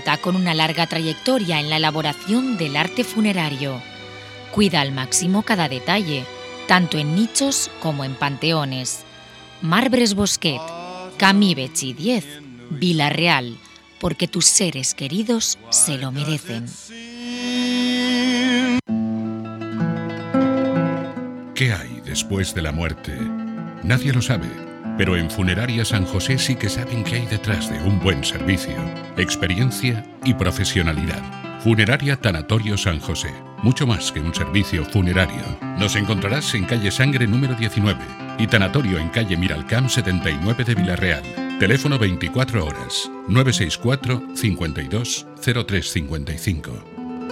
Cuenta con una larga trayectoria en la elaboración del arte funerario. Cuida al máximo cada detalle, tanto en nichos como en panteones. Marbres Bosquet, Camí Betxí 10, Vila-real, porque tus seres queridos se lo merecen. ¿Qué hay después de la muerte? Nadie lo sabe, pero en Funeraria San José sí que saben qué hay detrás de un buen servicio, experiencia y profesionalidad. Funeraria Tanatorio San José, mucho más que un servicio funerario. Nos encontrarás en calle Sangre número 19 y Tanatorio en calle Miralcamp 79 de Vila-real. Teléfono 24 horas, 964 52 0355.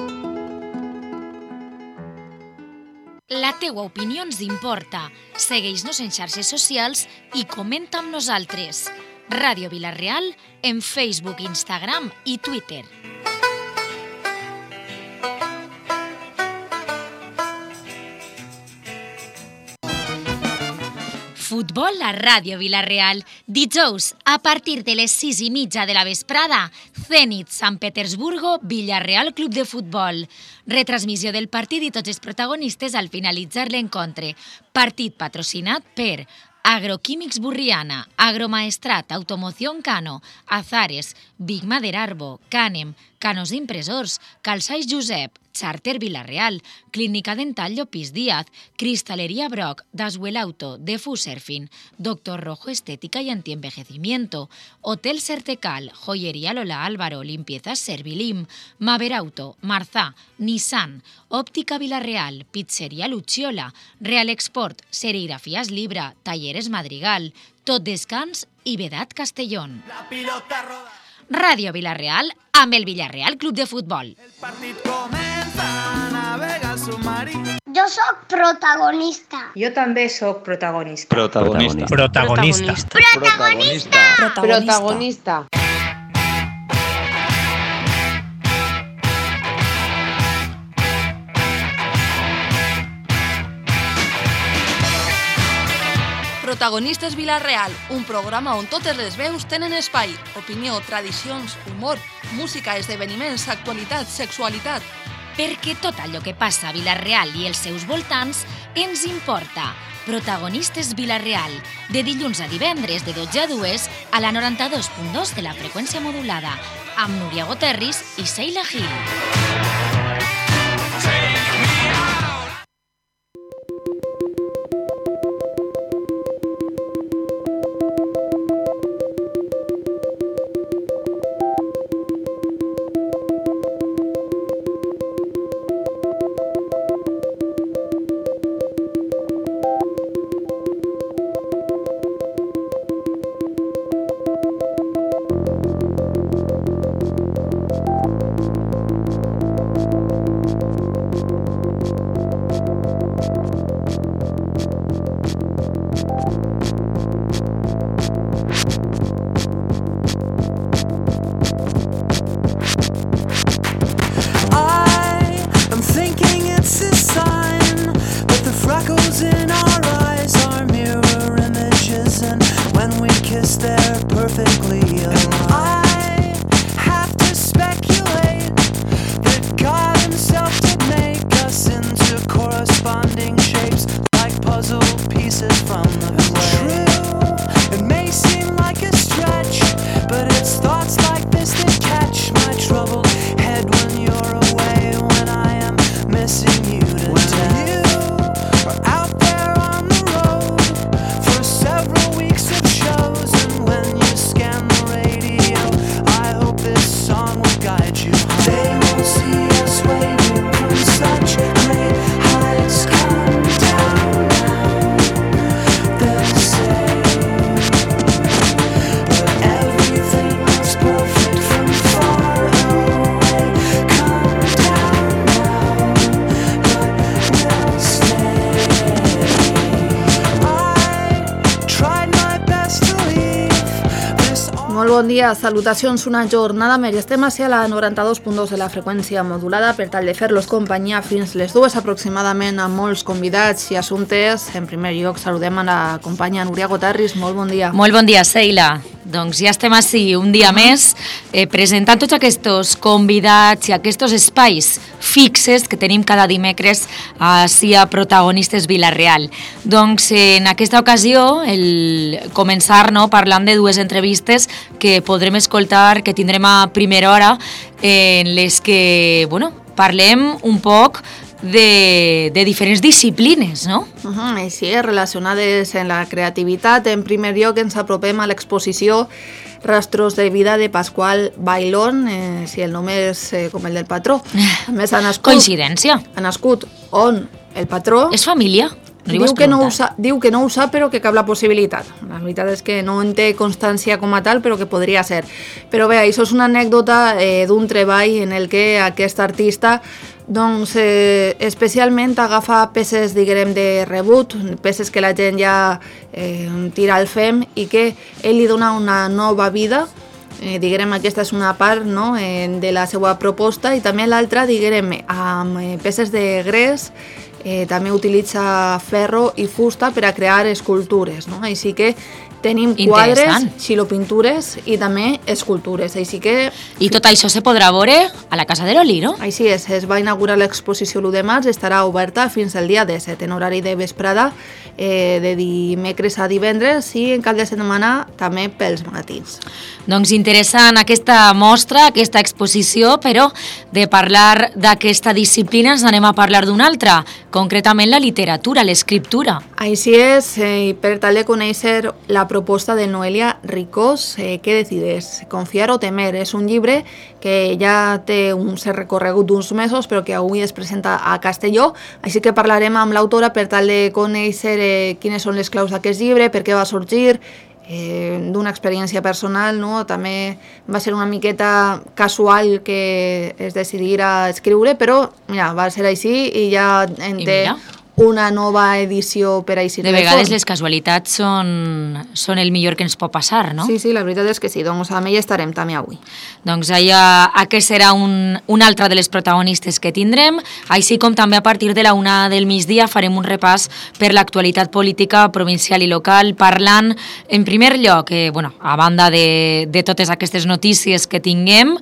La teua opinió ens importa. Segueix-nos en xarxes socials i comenta amb nosaltres. Ràdio Vila-real en Facebook, Instagram i Twitter. Futbol a Ràdio Vila-real. Dijous, a partir de les 6:30 de la vesprada, Zenit Sant Petersburgo, Vila-real Club de Futbol. Retransmissió del partit i tots els protagonistes al finalitzar l'encontre. Partit patrocinat per Agroquímics Burriana, Agromaestrat, Automoción Cano, Azares, Big Mader Arbo, Canem, Canos Impressors, Calçais Josep, Charter Vila-real, Clínica Dental Llopis Díaz, Cristalería Brock, Daswell Auto, Defu Surfing, Doctor Rojo Estética y Antienvejecimiento, Hotel Sertecal, Joyería Lola Álvaro, Limpiezas Servilim, Maver Auto, Marzá, Nissan, Óptica Vila-real, Pizzería Lucciola, Real Export, Serigrafías Libra, Talleres Madrigal, Tot Descans i Vedat Castellón. Ràdio Vila-real amb el Vila-real Club de Futbol. El partit comença, navega el submarí. Jo sóc protagonista. Jo també sóc protagonista. Protagonista. Protagonista. Protagonista. Protagonista. Protagonistes Vila-real, un programa on totes les veus tenen espai. Opinió, tradicions, humor, música, esdeveniments, actualitat, sexualitat. Perquè tot allò que passa a Vila-real i els seus voltants ens importa. Protagonistes Vila-real, de dilluns a divendres de 12 a 2 a la 92.2 de la freqüència modulada, amb Núria Goterris i Sheila Gil. Bon dia, salutacions, una jornada més. Estem a la 92.2 de la freqüència modulada per tal de fer-los companyia fins les 2 aproximadament amb molts convidats i assumptes. En primer lloc saludem a la companya Núria Goterris. Molt bon dia. Molt bon dia, Sheila. doncs ja estem així un dia més presentant tots aquests convidats i aquests espais fixes que tenim cada dimecres així a Protagonistes Vila-real. Doncs en aquesta ocasió començar parlant de dues entrevistes que podrem escoltar, que tindrem a primera hora, en les que parlem un poc de diferents disciplines, no? Així és, relacionades en la creativitat. En primer lloc ens apropem a l'exposició Rastros de vida de Pasqual Bailón, si el nom és com el del patró. A més, coincidència. Ha nascut on el patró... És família? Diu que no ho sap, però que cap la possibilitat. La veritat és que no en té constància com a tal, però que podria ser. Però bé, això és una anècdota d'un treball en el que aquest artista especialment agafa peces, diguem, de rebut, peces que la gent ja tira al fem i que ell li dona una nova vida. Diguem, aquesta és una part de la seva proposta, i també l'altra, diguem, amb peces de gres. També utilitza ferro i fusta per a crear escultures, no? Així que tenim quadres, xilopintures i també escultures. Així que... I tot això se podrà veure a la Casa de l'Oli, no? Així és, es va inaugurar l'exposició l'1 de març, estarà oberta fins al dia 17 en horari de vesprada, de dimecres a divendres, i en cap de setmana també pels matins. Doncs interessant aquesta mostra, aquesta exposició, però de parlar d'aquesta disciplina ens anem a parlar d'una altra, concretament la literatura, l'escriptura. Així és, i per tal de conèixer la proposta de Noelia Ricós, què decides? Confiar o temer? És un llibre que ja té un cert recorregut d'uns mesos, però que avui es presenta a Castelló, així que parlarem amb l'autora per tal de conèixer quines són les claus d'aquest llibre, per què va sorgir, d'una experiència personal, no? També va ser una miqueta casual que es decidir a escriure, però mira, va ser així i ja en té una nova edició per així. De vegades les casualitats són el millor que ens pot passar, no? Sí, la veritat és que sí, doncs amb ella estarem també avui. Doncs aquest serà un altre de les protagonistes que tindrem, així com també a partir de la 1 del migdia farem un repàs per l'actualitat política provincial i local, parlant en primer lloc, a banda de totes aquestes notícies que tinguem,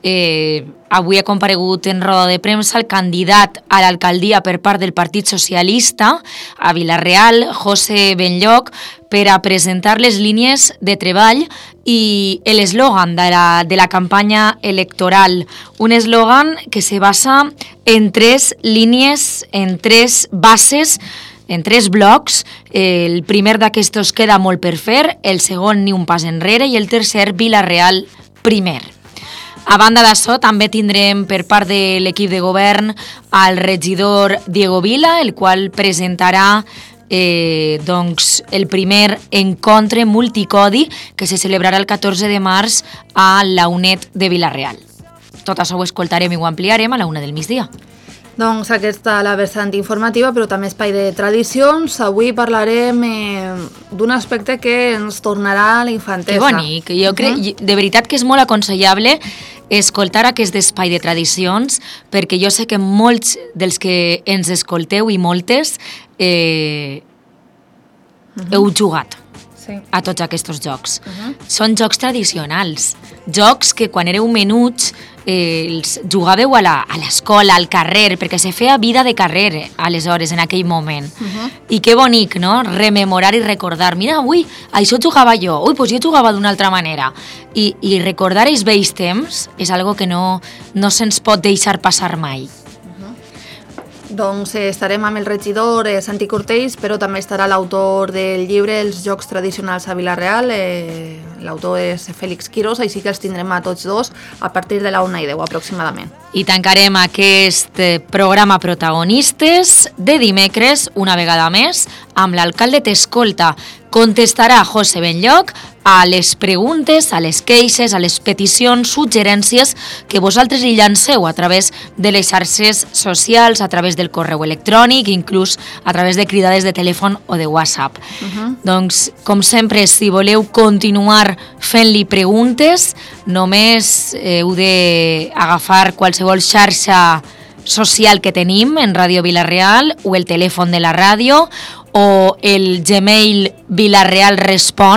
avui ha comparegut en roda de premsa el candidat a l'alcaldia per part del Partit Socialista a Vila-real, José Benlloch, per a presentar les línies de treball i l'eslògan de la campanya electoral. Un eslògan que se basa en 3 línies, en 3 bases, en 3 blocs. El primer d'aquestos queda molt per fer, el segon ni un pas enrere i el tercer Vila-real primer. A banda d'això, també tindrem per part de l'equip de govern al regidor Diego Vila, el qual presentarà el primer encontre multicodi que se celebrarà el 14 de març a la UNED de Vila-real. Tot això ho escoltarem i ho ampliarem a la 1 del migdia. Doncs aquesta la vessant informativa, però també espai de tradicions. Avui parlarem d'un aspecte que ens tornarà a la infantesa. Que bonic. Jo crec, de veritat que és molt aconsellable escoltar aquest espai de tradicions, perquè jo sé que molts dels que ens escolteu i moltes heu jugat a tots aquests jocs. Són jocs tradicionals, jocs que quan éreu menuts els jugàveu a l'escola, al carrer, perquè se feia vida de carrer aleshores, en aquell moment. I que bonic, no?, rememorar i recordar. Mira, avui això jugava jo, doncs jo jugava d'una altra manera. I recordar els vells temps és algo que no se'ns pot deixar passar mai. Doncs estarem amb el regidor Santi Cortells, però també estarà l'autor del llibre Els Jocs Tradicionals a Vila-real. L'autor és Félix Quirós, així que els tindrem a tots dos a partir de la 1:10 aproximadament. I tancarem aquest programa Protagonistes de dimecres, una vegada més, amb l'alcalde t'escolta. Contestarà José Benlloch a les preguntes, a les queixes, a les peticions, suggerències que vosaltres li llanceu a través de les xarxes socials, a través del correu electrònic, inclús a través de cridades de telèfon o de WhatsApp. Doncs, com sempre, si voleu continuar fent-li preguntes, només heu d'agafar qualsevol xarxa social que tenim en Ràdio Vila-real o el telèfon de la ràdio o el Gmail Vila-real respon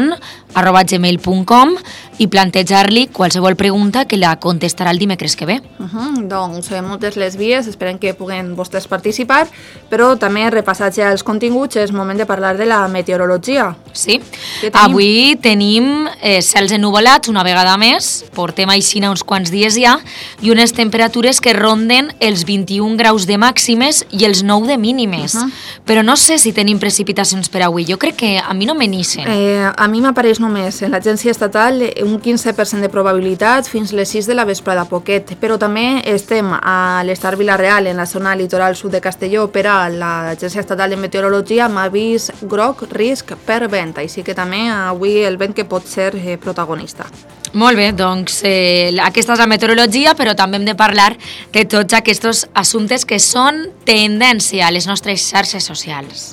gmail.com i plantejar-li qualsevol pregunta que la contestarà el dimecres que ve. Doncs moltes les vies, esperem que puguen vostès participar, però també repassats ja els continguts és moment de parlar de la meteorologia. Sí, avui tenim cels ennuvolats una vegada més, portem així uns quants dies ja, i unes temperatures que ronden els 21 graus de màximes i els 9 de mínimes. Però no sé si tenim precipitacions per avui, jo crec que a mi no me nixen. A mi m'apareix només en l'agència estatal un 15% de probabilitat fins les 6 de la vesprada, poquet, però també estem a l'Estar Vila-real, en la zona litoral sud de Castelló, per a l'agència estatal de meteorologia m'ha vist groc risc per vent, així que també avui el vent que pot ser protagonista. Molt bé, doncs aquesta és la meteorologia, però també hem de parlar de tots aquests assumptes que són tendència a les nostres xarxes socials.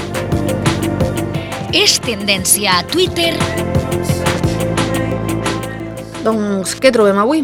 És tendència a Twitter. Doncs què trobem avui?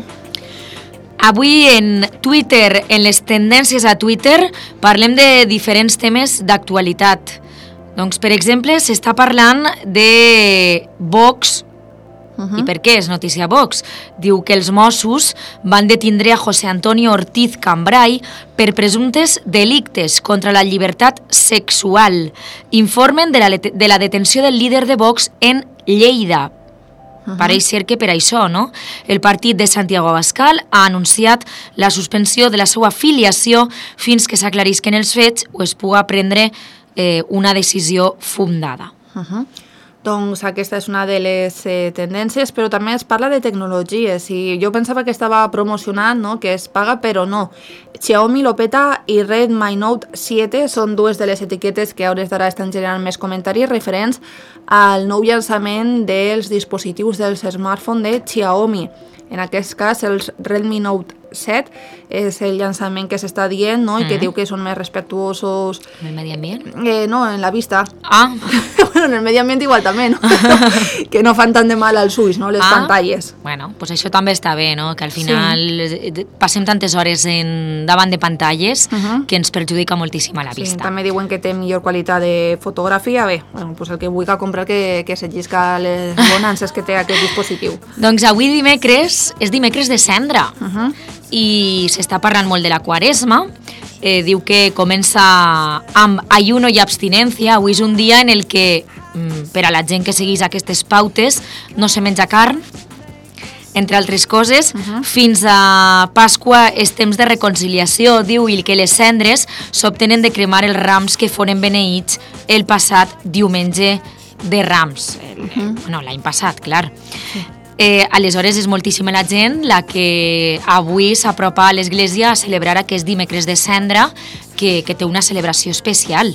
Avui en Twitter, en les tendències a Twitter, parlem de diferents temes d'actualitat. Doncs, per exemple, s'està parlant de Vox. I per què és notícia Vox? Diu que els Mossos van detindre a José Antonio Ortiz Cambray per presumptes delictes contra la llibertat sexual. Informen de la detenció del líder de Vox en Lleida. Pareix ser que per això, no? El partit de Santiago Abascal ha anunciat la suspensió de la seva afiliació fins que s'aclarisquen els fets o es pugui prendre una decisió fundada. Doncs aquesta és una de les tendències, però també es parla de tecnologies i jo pensava que estava promocionant, no?, que es paga, però no. Xiaomi lo peta i Redmi Note 7 són dues de les etiquetes que a hores d'ara estan generant més comentaris referents al nou llançament dels dispositius dels smartphones de Xiaomi. En aquest cas, els Redmi Note 7 és el llançament que s'està dient, no?, i que diu que són més respectuosos... En el medi ambient? No, en la vista. Bueno, en el medi ambient igual també, no? Que no fan tant de mal als ulls, no?, les pantalles. Bueno, pues això també està bé, no?, que al final passem tantes hores davant de pantalles que ens perjudica moltíssim a la vista. Sí, també diuen que té millor qualitat de fotografia. Bé, bueno, pues el que vulgui comprar que se llisca les bonances que té aquest dispositiu. Doncs avui dimecres és dimecres de cendra i s'està parlant molt de la Quaresma. Diu que comença amb ayuno i abstinència. Avui és un dia en el que, per a la gent que seguís aquestes pautes, no se menja carn, entre altres coses. Fins a Pasqua és temps de reconciliació, diu, i que les cendres s'obtenen de cremar els rams que foren beneïts el passat diumenge de Rams. Bueno, l'any passat, clar. Aleshores és moltíssima la gent la que avui s'apropa a l'església a celebrar aquest dimecres de cendra que té una celebració especial.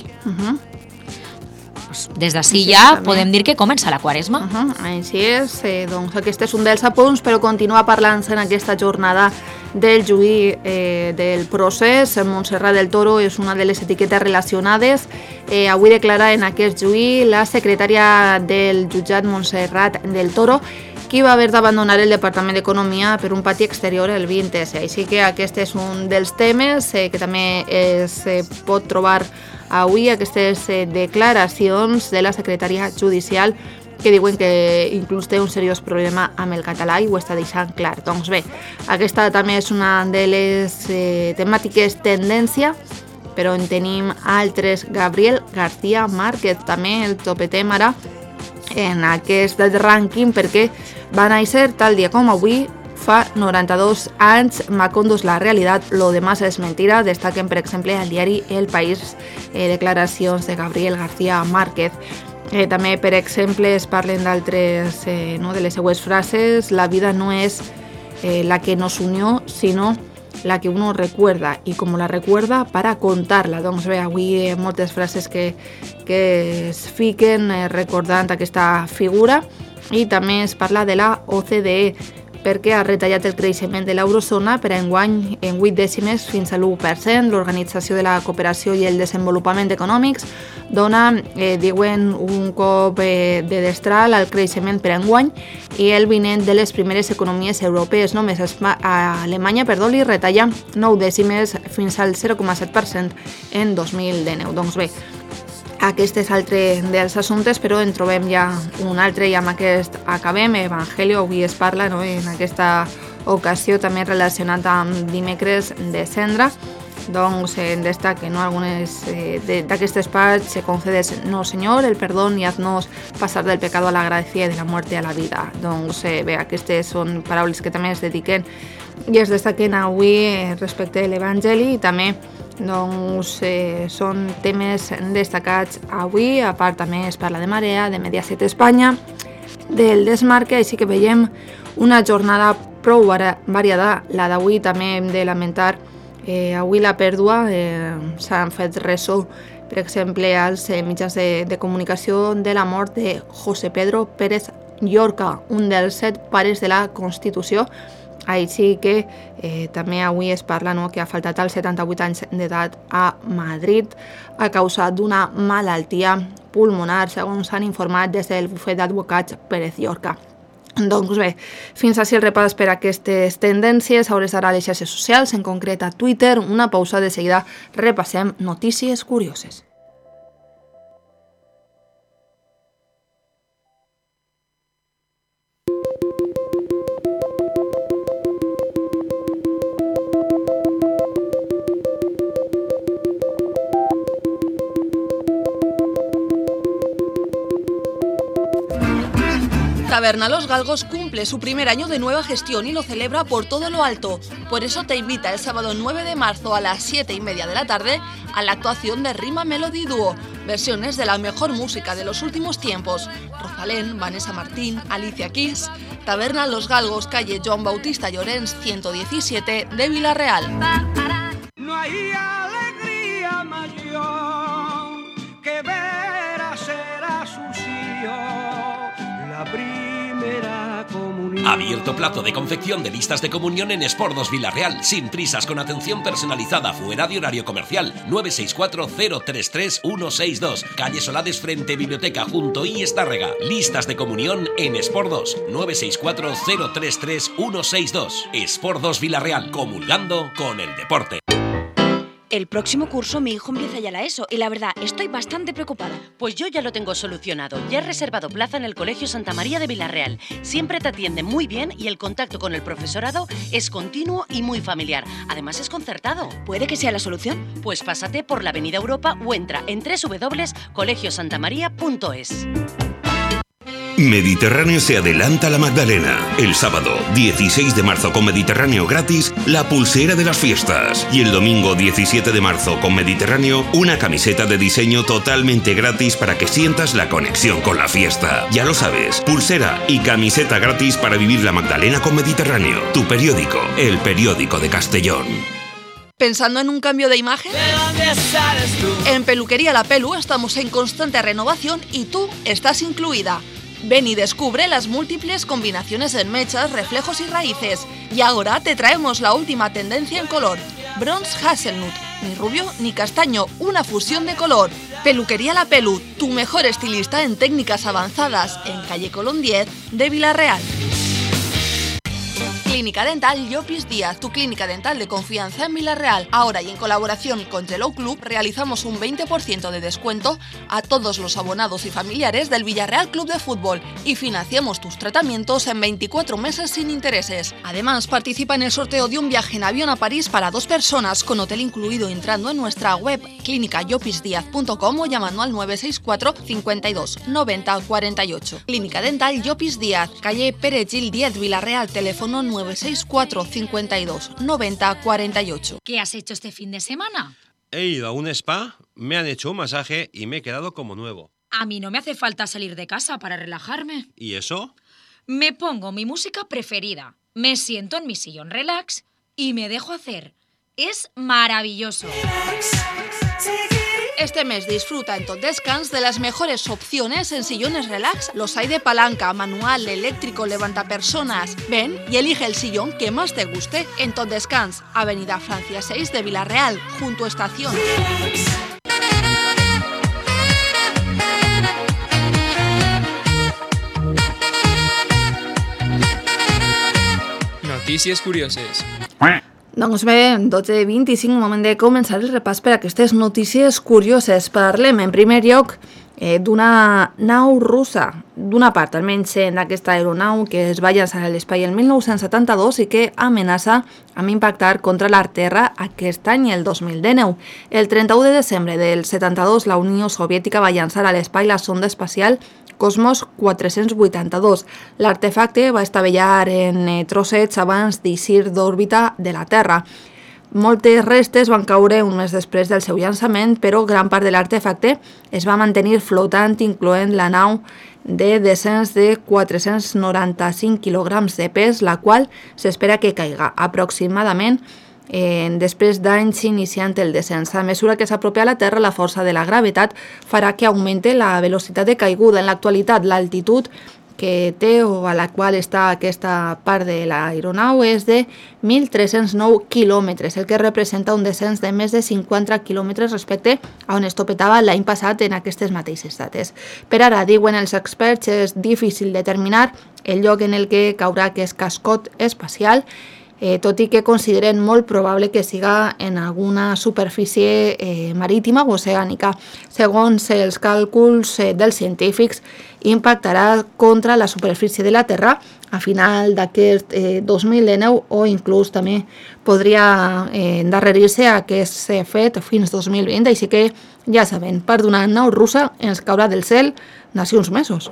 Des d'ací ja podem dir que comença la Quaresma. Així és, doncs aquest és un dels apunts, però continua parlant-se en aquesta jornada del juí del procés. Montserrat del Toro és una de les etiquetes relacionades. Avui declara en aquest juí la secretària del jutjat Montserrat del Toro, qui va haver d'abandonar el Departament d'Economia per un pati exterior el 20S. Així que aquest és un dels temes que també es pot trobar avui, aquestes declaracions de la secretària judicial que diuen que inclús té un seriós problema amb el català i ho està deixant clar. Doncs bé, aquesta també és una de les temàtiques tendència, però en tenim altres. Gabriel García Márquez, també el topetem ara en aquest rànquing perquè va néixer tal dia com avui fa 92 anys. Macondo és la realitat, lo demás és mentira. Destaquen, per exemple, al diari El País declaracions de Gabriel García Márquez. També, per exemple, es parlen d'altres, de les seues frases. La vida no és la que nos unió, sinó la que uno recuerda, i com la recuerda para contar-la. Doncs bé, avui moltes frases que es fiquen recordant aquesta figura. I també es parla de la OCDE, perquè ha retallat el creixement de l'eurozona per a enguany en 8 dècimes fins a l'1%. L'Organització de la Cooperació i el Desenvolupament Econòmics dona, diuen, un cop de destral al creixement per a enguany i el vinent de les primeres economies europees. Només Alemanya, li retalla 9 dècimes fins al 0,7% en 2019. Doncs bé, Aquest és altre dels assumptes, però en trobem ja un altre i amb aquest acabem. Evangelio, avui es parla, no? En aquesta ocasió també relacionat amb dimecres de cendra. Doncs destaca, no? Algunes d'aquestes parts se concedes, no Senyor, el perdón y haznos pasar del pecado a la gracia y de la muerte a la vida. Doncs bé, aquestes són paraules que també es dediquen i es destaquen avui respecte a l'Evangeli i també doncs, són temes destacats avui. A part també es parla de Marea, de Mediaset Espanya, del Desmarque, així que veiem una jornada prou variada. La d'avui també hem de lamentar avui la pèrdua. S'han fet ressò, per exemple, als mitjans de comunicació de la mort de José Pedro Pérez Llorca, un dels 7 pares de la Constitució. Així que també avui es parla, no, que ha faltat als 78 anys d'edat a Madrid a causa d'una malaltia pulmonar, segons s'han informat des del bufet d'advocats Pérez Llorca. Doncs bé, fins així el repàs per aquestes tendències. A hores d'ara a les xarxes socials, en concret a Twitter. Una pausa, de seguida repassem notícies curioses. Taberna Los Galgos cumple su primer año de nueva gestión y lo celebra por todo lo alto. Por eso te invita el sábado 9 de marzo a las 7:30 de la tarde a la actuación de Rima Melody Duo, versiones de la mejor música de los últimos tiempos. Rosalén, Vanessa Martín, Alicia Keys. Taberna Los Galgos, calle Joan Bautista Llorens, 117 de Vila-real. No hay alegría mayor que ver a ser a sus hijos la primera comunión. Abierto plato de confección de listas de comunión en Espordos Vila-real, sin prisas, con atención personalizada, fuera de horario comercial. 964-033-162, calle Solades frente Biblioteca junto I Estárrega. Listas de comunión en Espordos. 964-033-162. Espordos Vila-real, comulgando con el deporte. El próximo curso mi hijo empieza ya la ESO y la verdad estoy bastante preocupada. Pues yo ya lo tengo solucionado. Ya he reservado plaza en el Colegio Santa María de Vila-real. Siempre te atienden muy bien y el contacto con el profesorado es continuo y muy familiar. Además es concertado. ¿Puede que sea la solución? Pues pásate por la Avenida Europa o entra en www.colegiosantamaria.es. Mediterráneo se adelanta a la Magdalena. El sábado 16 de marzo con Mediterráneo gratis, la pulsera de las fiestas. Y el domingo 17 de marzo con Mediterráneo, una camiseta de diseño totalmente gratis para que sientas la conexión con la fiesta. Ya lo sabes, pulsera y camiseta gratis para vivir la Magdalena con Mediterráneo. Tu periódico, el periódico de Castellón. ¿Pensando en un cambio de imagen? ¿De dónde sales tú? En Peluquería La Pelu estamos en constante renovación y tú estás incluida. Ven y descubre las múltiples combinaciones en mechas, reflejos y raíces. Y ahora te traemos la última tendencia en color. Bronze Hazelnut, ni rubio ni castaño, una fusión de color. Peluquería La Pelu, tu mejor estilista en técnicas avanzadas, en calle Colón 10 de Vila-real. Clínica Dental Llopis Díaz, tu clínica dental de confianza en Vila-real. Ahora y en colaboración con Yellow Club realizamos un 20% de descuento a todos los abonados y familiares del Villarreal Club de Fútbol y financiamos tus tratamientos en 24 meses sin intereses. Además, participa en el sorteo de un viaje en avión a París para 2 personas con hotel incluido entrando en nuestra web clínicayoppisdiaz.com o llamando al 964 52 90 48. Clínica Dental Llopis Díaz, calle Pere Gil 10, Vila-real, teléfono 964 52 90 48. ¿Qué has hecho este fin de semana? He ido a un spa, me han hecho un masaje y me he quedado como nuevo. A mí no me hace falta salir de casa para relajarme. ¿Y eso? Me pongo mi música preferida, me siento en mi sillón relax y me dejo hacer. Es maravilloso. Este mes disfruta en Tot Descans de las mejores opciones en sillones relax. Los hay de palanca, manual, eléctrico, levantapersonas. Ven y elige el sillón que más te guste en Tot Descans, Avenida Francia 6 de Vila-real, junto a Estación. Notícies curioses. Doncs bé, 12:25, moment de començar el repàs per aquestes notícies curioses. Parlem en primer lloc d'una nau russa, d'una part almenys d'aquesta aeronau que es va llançar a l'espai el 1972 i que amenaça amb impactar contra la Terra aquest any, el 2019. El 31 de desembre del 72, la Unió Soviètica va llançar a l'espai la sonda espacial Cosmos 482. L'artefacte va estavellar en trossets abans d'eixir d'òrbita de la Terra. Moltes restes van caure un mes després del seu llançament, però gran part de l'artefacte es va mantenir flotant, incloent la nau de descens de 495 quilograms de pes, la qual s'espera que caiga aproximadament després d'anys iniciant el descens. A mesura que s'apropa a la Terra, la força de la gravetat farà que augmente la velocitat de caiguda. En l'actualitat, l'altitud que té o a la qual està aquesta part de l'aeronau és de 1.309 quilòmetres, el que representa un descens de més de 50 quilòmetres respecte a on es topetava l'any passat en aquestes mateixes dates. Per ara, diuen els experts, és difícil determinar el lloc en el que caurà aquest cascot espacial, tot i que consideren molt probable que siga en alguna superfície marítima o oceànica. Segons els càlculs dels científics, impactarà contra la superfície de la Terra a final d'aquest 2019 o inclús també podria endarrerir-se aquest fet fins 2020, així que ja saben, part d'una nau russa ens caurà del cel d'ací uns mesos.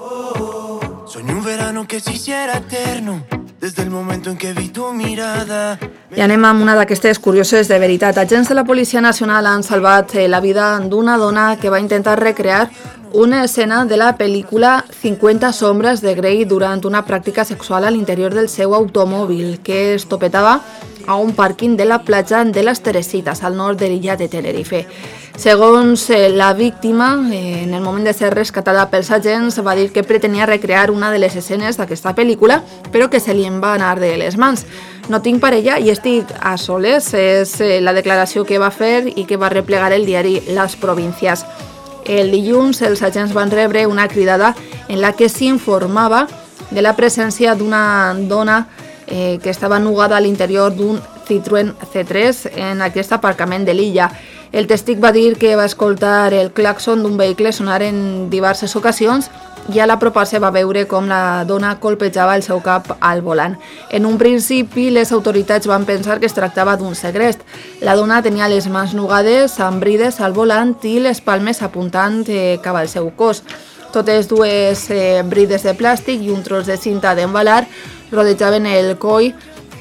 Soñé un verano que se hiciera eterno. Desde el momento en que vi tu mirada. I anem amb una d'aquestes curioses de veritat. Agents de la Policia Nacional han salvat la vida d'una dona que va intentar recrear una escena de la pel·lícula 50 sombres de Grey durant una pràctica sexual a l'interior del seu automòbil, que es topetava a un pàrquing de la platja de les Teresitas, al nord de l'illa de Tenerife. Segons la víctima, en el moment de ser rescatada pels agents, va dir que pretenia recrear una de les escenes d'aquesta pel·lícula, però que se li en va anar de les mans. No tinc parella i estic a soles, és la declaració que va fer i que va replegar el diari Las Provincias. El dilluns els agents van rebre una cridada en la que s'informava de la presència d'una dona que estava nugada a l'interior d'un Citroën C3 en aquest aparcament de l'illa. El tèstic va dir que va escoltar el clàxon d'un vehicle sonar en diverses ocasions i a l'apropar-se va veure com la dona colpejava el seu cap al volant. En un principi, les autoritats van pensar que es tractava d'un segrest. La dona tenia les mans nugades, amb brides al volant i les palmes apuntant cap al seu cos. Totes dues brides de plàstic i un tros de cinta d'embalar rodejaven el coll,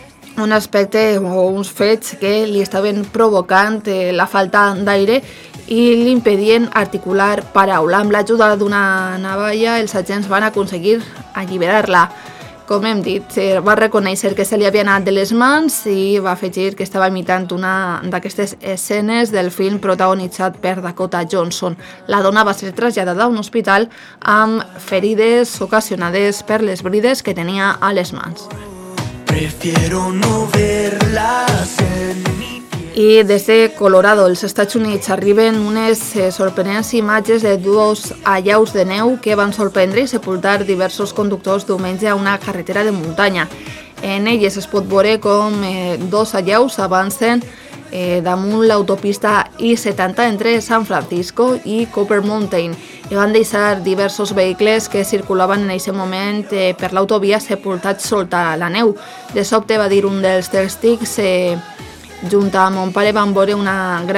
un aspecte o uns fets que li estaven provocant la falta d'aire i l'impedien articular paraula. Amb l'ajuda d'una navalla, els agents van aconseguir alliberar-la. Com hem dit, va reconèixer que se li havia anat de les mans i va afegir que estava imitant una d'aquestes escenes del film protagonitzat per Dakota Johnson. La dona va ser traslladada a un hospital amb ferides ocasionades per les brides que tenia a les mans. Prefiero no verlas en mi piel. I des de Colorado, als Estats Units, arriben unes sorprenents imatges de dos allaus de neu que van sorprendre i sepultar diversos conductors diumenge a una carretera de muntanya. En elles es pot veure com dos allaus avancen damunt l'autopista I-70 entre San Francisco i Copper Mountain i van deixar diversos vehicles que circulaven en aquest moment per l'autovia sepultats sota la neu. De sobte, va dir un dels tèstics, junt amb mon pare vam veure un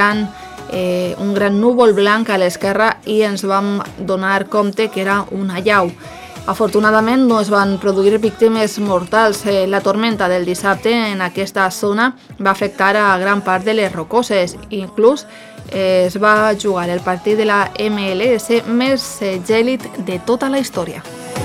gran núvol blanc a l'esquerra i ens vam donar compte que era un allau. Afortunadament no es van produir víctimes mortals. La tormenta del dissabte en aquesta zona va afectar a gran part de les rocoses. Inclús es va jugar el partit de la MLS més gèlid de tota la història.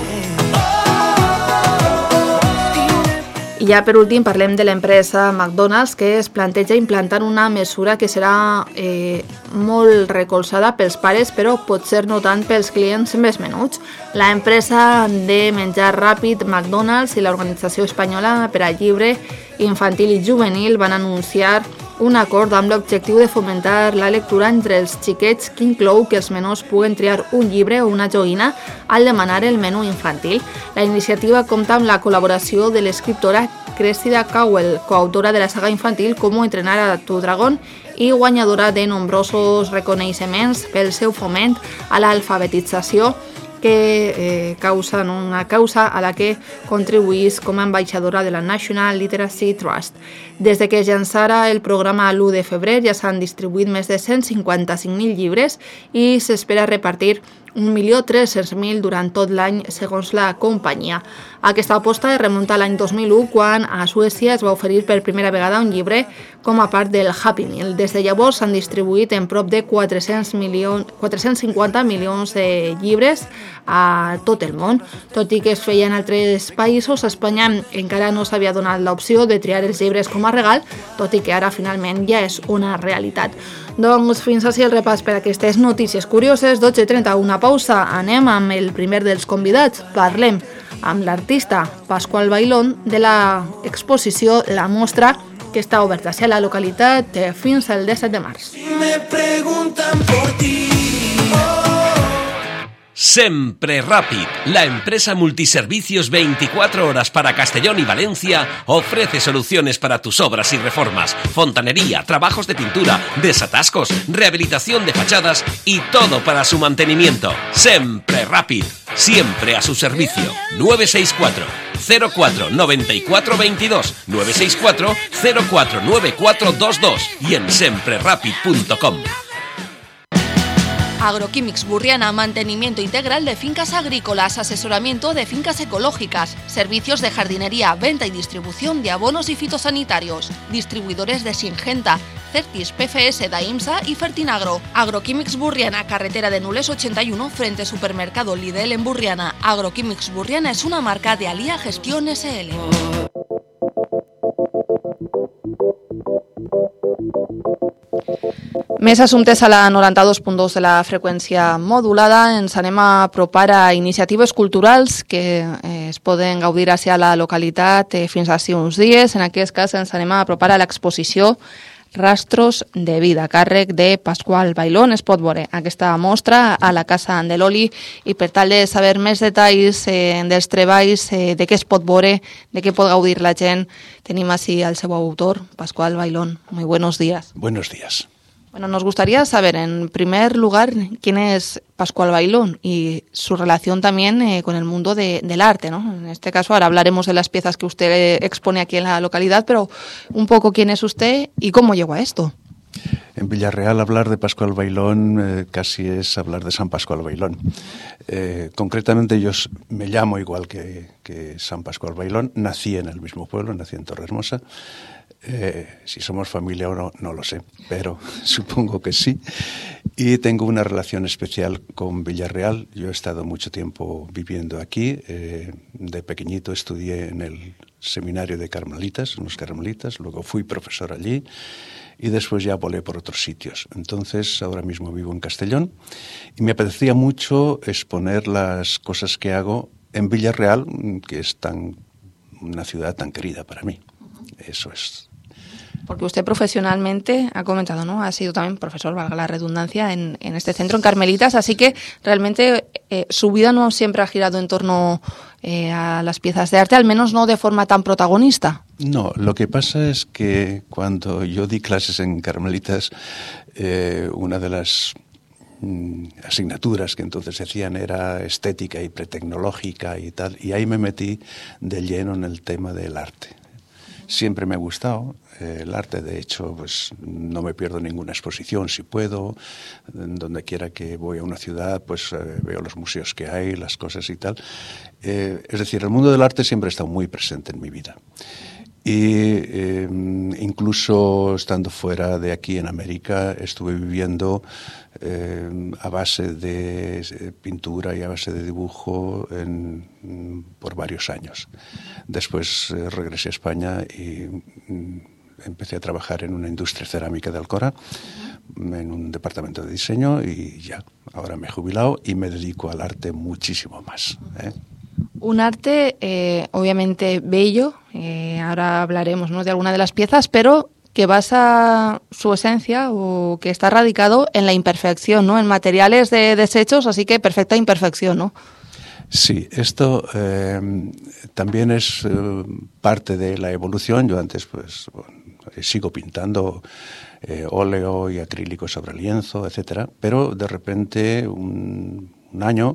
I ja per últim parlem de l'empresa McDonald's, que es planteja implantar una mesura que serà molt recolzada pels pares, però potser no tant pels clients més menuts. La empresa de menjar ràpid McDonald's i l'Organització Espanyola per al Llibre Infantil i Juvenil van anunciar un acord amb l'objectiu de fomentar la lectura entre els xiquets que inclou que els menors puguen triar un llibre o una joguina al demanar el menú infantil. La iniciativa compta amb la col·laboració de l'escriptora Cressida Cowell, coautora de la saga infantil Cómo entrenar a tu dragón i guanyadora de nombrosos reconeixements pel seu foment a l'alfabetització que una causa a la que contribuís com a ambaixadora de la National Literacy Trust. Des de que es llançara el programa l'1 de febrer ja s'han distribuït més de 155.000 llibres i s'espera repartir 1.300.000 durant tot l'any, segons la companyia. Aquesta aposta es remunta a l'any 2001, quan a Suècia es va oferir per primera vegada un llibre com a part del Happy Meal. Des de llavors s'han distribuït en prop de 450 milions de llibres a tot el món. Tot i que es feia en altres països, a Espanya encara no s'havia donat l'opció de triar els llibres com a regal, tot i que ara finalment ja és una realitat. Doncs fins així el repàs per aquestes notícies curioses. 12:30, una pausa. Anem amb el primer dels convidats. Parlem amb l'artista Pascual Bailón de la exposició La Mostra, que està oberta a la localitat fins al 17 de març. Me preguntan por ti. Sempre Rapid, la empresa multiservicios 24 horas para Castellón y Valencia, ofrece soluciones para tus obras y reformas, fontanería, trabajos de pintura, desatascos, rehabilitación de fachadas y todo para su mantenimiento. Sempre Rapid, siempre a su servicio. 964 04 94 22 964 04 9422 y en semprerapid.com. Agroquímics Burriana, mantenimiento integral de fincas agrícolas, asesoramiento de fincas ecológicas, servicios de jardinería, venta y distribución de abonos y fitosanitarios, distribuidores de Singenta, Certis, PFS, Daimsa y Fertinagro. Agroquímics Burriana, carretera de Nules 81, frente Supermercado Lidl en Burriana. Agroquímics Burriana es una marca de Alía Gestión SL. Més assumptes a la 92.2 de la freqüència modulada. Ens anem a apropar a iniciatives culturals que es poden gaudir a la localitat fins a uns dies. En aquest cas ens anem a apropar a l'exposició Rastros de vida, càrrec de Pascual Bailón. Es pot veure aquesta mostra a la Casa de l'Oli i per tal de saber més detalls dels treballs, de què es pot veure, de què pot gaudir la gent, tenim així el seu autor, Pascual Bailón. Muy buenos días. Buenos días. Bueno, nos gustaría saber, en primer lugar, quién es Pascual Bailón y su relación también con el mundo del arte, ¿no? En este caso, ahora hablaremos de las piezas que usted expone aquí en la localidad, pero un poco quién es usted y cómo llegó a esto. En Villarreal hablar de Pascual Bailón casi es hablar de San Pascual Bailón. Concretamente yo me llamo igual que San Pascual Bailón, nací en el mismo pueblo, nací en Torrehermosa. Si somos familia o no, no lo sé, pero supongo que sí. Y tengo una relación especial con Villarreal. Yo he estado mucho tiempo viviendo aquí. De pequeñito estudié en el seminario de Carmelitas, en los Carmelitas. Luego fui profesor allí y después ya volé por otros sitios. Entonces ahora mismo vivo en Castellón y me apetecía mucho exponer las cosas que hago en Villarreal, que es una ciudad tan querida para mí. Eso es. Porque usted profesionalmente ha comentado, ¿no? Ha sido también profesor, valga la redundancia, en este centro, en Carmelitas, así que realmente su vida no siempre ha girado en torno a las piezas de arte, al menos no de forma tan protagonista. No, lo que pasa es que cuando yo di clases en Carmelitas, una de las asignaturas que entonces se hacían era estética y pretecnológica y tal, y ahí me metí de lleno en el tema del arte. Siempre me ha gustado el arte, de hecho, pues no me pierdo ninguna exposición si puedo, donde quiera que voy a una ciudad, pues veo los museos que hay, las cosas y tal. Es decir, el mundo del arte siempre ha estado muy presente en mi vida. Y incluso estando fuera de aquí en América estuve viviendo a base de pintura y a base de dibujo por varios años. Después regresé a España y empecé a trabajar en una industria cerámica de Alcora, en un departamento de diseño, y ya, ahora me he jubilado y me dedico al arte muchísimo más. Un arte obviamente bello, ahora hablaremos, ¿no?, de alguna de las piezas, pero que basa su esencia o que está radicado en la imperfección, ¿no? En materiales de desechos, así que perfecta imperfección, ¿no? Sí, esto también es parte de la evolución. Yo antes sigo pintando óleo y acrílico sobre lienzo, etcétera, pero de repente un año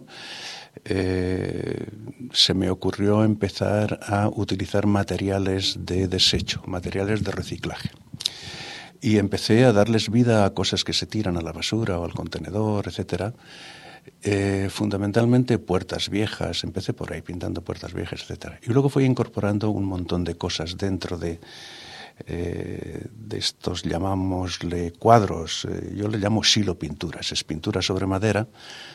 se me ocurrió empezar a utilizar materiales de desecho, materiales de reciclaje. Y empecé a darles vida a cosas que se tiran a la basura o al contenedor, etcétera. Fundamentalmente puertas viejas, empecé por ahí pintando puertas viejas, etcétera. Y luego fui incorporando un montón de cosas dentro de estos, llamámosle cuadros, yo le llamo silopinturas, es pintura sobre madera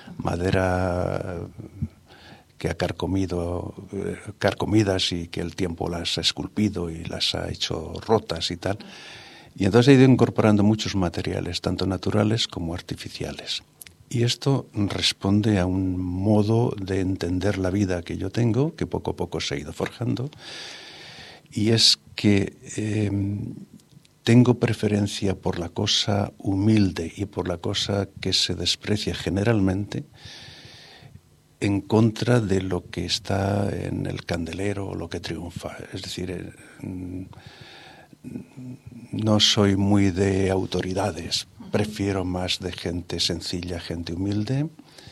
que ha carcomidas y que el tiempo las ha esculpido y las ha hecho rotas y tal. Y entonces he ido incorporando muchos materiales, tanto naturales como artificiales. Y esto responde a un modo de entender la vida que yo tengo, que poco a poco se ha ido forjando, y es que tengo preferencia por la cosa humilde y por la cosa que se desprecia generalmente en contra de lo que está en el candelero o lo que triunfa. Es decir, no soy muy de autoridades, prefiero más de gente sencilla, gente humilde.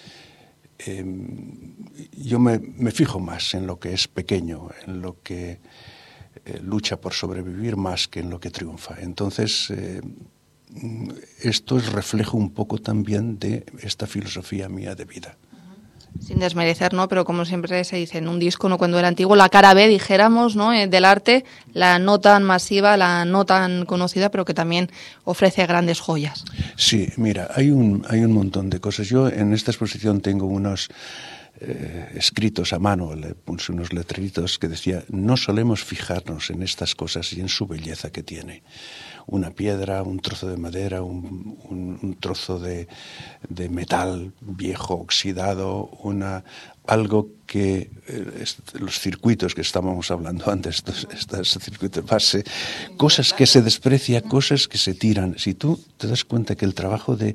Yo me fijo más en lo que es pequeño, en lo que lucha por sobrevivir más que en lo que triunfa. Entonces, esto es reflejo un poco también de esta filosofía mía de vida. Sin desmerecer, ¿no? Pero como siempre se dice en un disco, ¿no? Cuando era antiguo, la cara B, dijéramos, ¿no? Del arte, la no tan masiva, la no tan conocida, pero que también ofrece grandes joyas. Sí, mira, hay un montón de cosas. Yo en esta exposición tengo unos escritos a mano, le puse unos letreritos que decía: no solemos fijarnos en estas cosas y en su belleza que tiene. Una piedra, un trozo de madera, un trozo de metal viejo, oxidado, algo que los circuitos que estábamos hablando antes, estos circuitos base, cosas que se desprecia, cosas que se tiran. Si tú te das cuenta que el trabajo de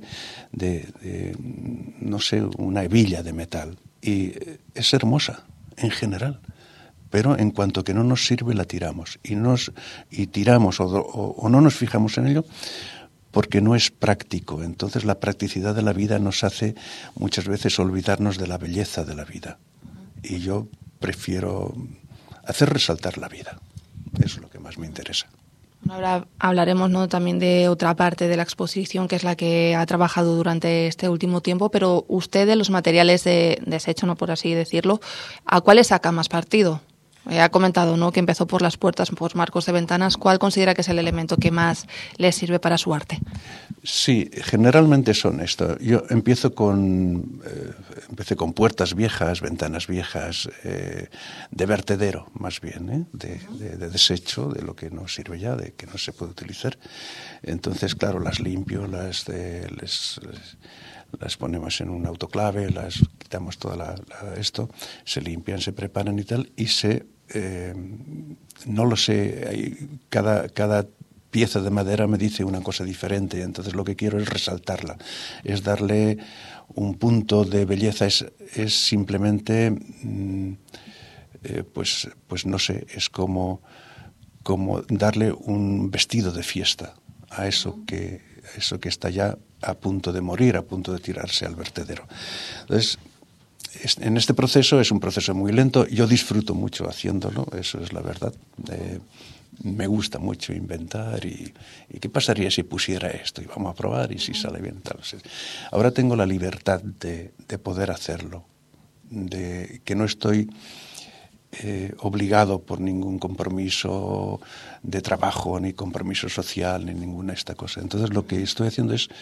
no sé, una hebilla de metal, y es hermosa en general, pero en cuanto que no nos sirve la tiramos y tiramos o no nos fijamos en ello porque no es práctico. Entonces la practicidad de la vida nos hace muchas veces olvidarnos de la belleza de la vida, y yo prefiero hacer resaltar la vida. Eso es lo que más me interesa. Ahora hablaremos, ¿no?, también de otra parte de la exposición, que es la que ha trabajado durante este último tiempo, pero usted, de los materiales de desecho, no por así decirlo, ¿a cuáles saca más partido? Ha comentado, ¿no?, que empezó por las puertas, por marcos de ventanas. ¿Cuál considera que es el elemento que más le sirve para su arte? Sí, generalmente son esto. Yo empecé con puertas viejas, ventanas viejas, de vertedero más bien, de desecho, de lo que no sirve ya, de que no se puede utilizar. Entonces, claro, las limpio, las ponemos en un autoclave, las quitamos esto, se limpian, se preparan y tal, y no lo sé, cada pieza de madera me dice una cosa diferente, entonces lo que quiero es resaltarla, es darle un punto de belleza, es simplemente, pues no sé, es como darle un vestido de fiesta a eso que está ya a punto de morir, a punto de tirarse al vertedero. Entonces, en este proceso, es un proceso muy lento, yo disfruto mucho haciéndolo, eso es la verdad. Me gusta mucho inventar y ¿qué pasaría si pusiera esto? Y vamos a probar y si sale bien. Tal. Ahora tengo la libertad de poder hacerlo, de que no estoy obligado por ningún compromiso de trabajo, ni compromiso social, ni ninguna esta cosa. Entonces lo que estoy haciendo es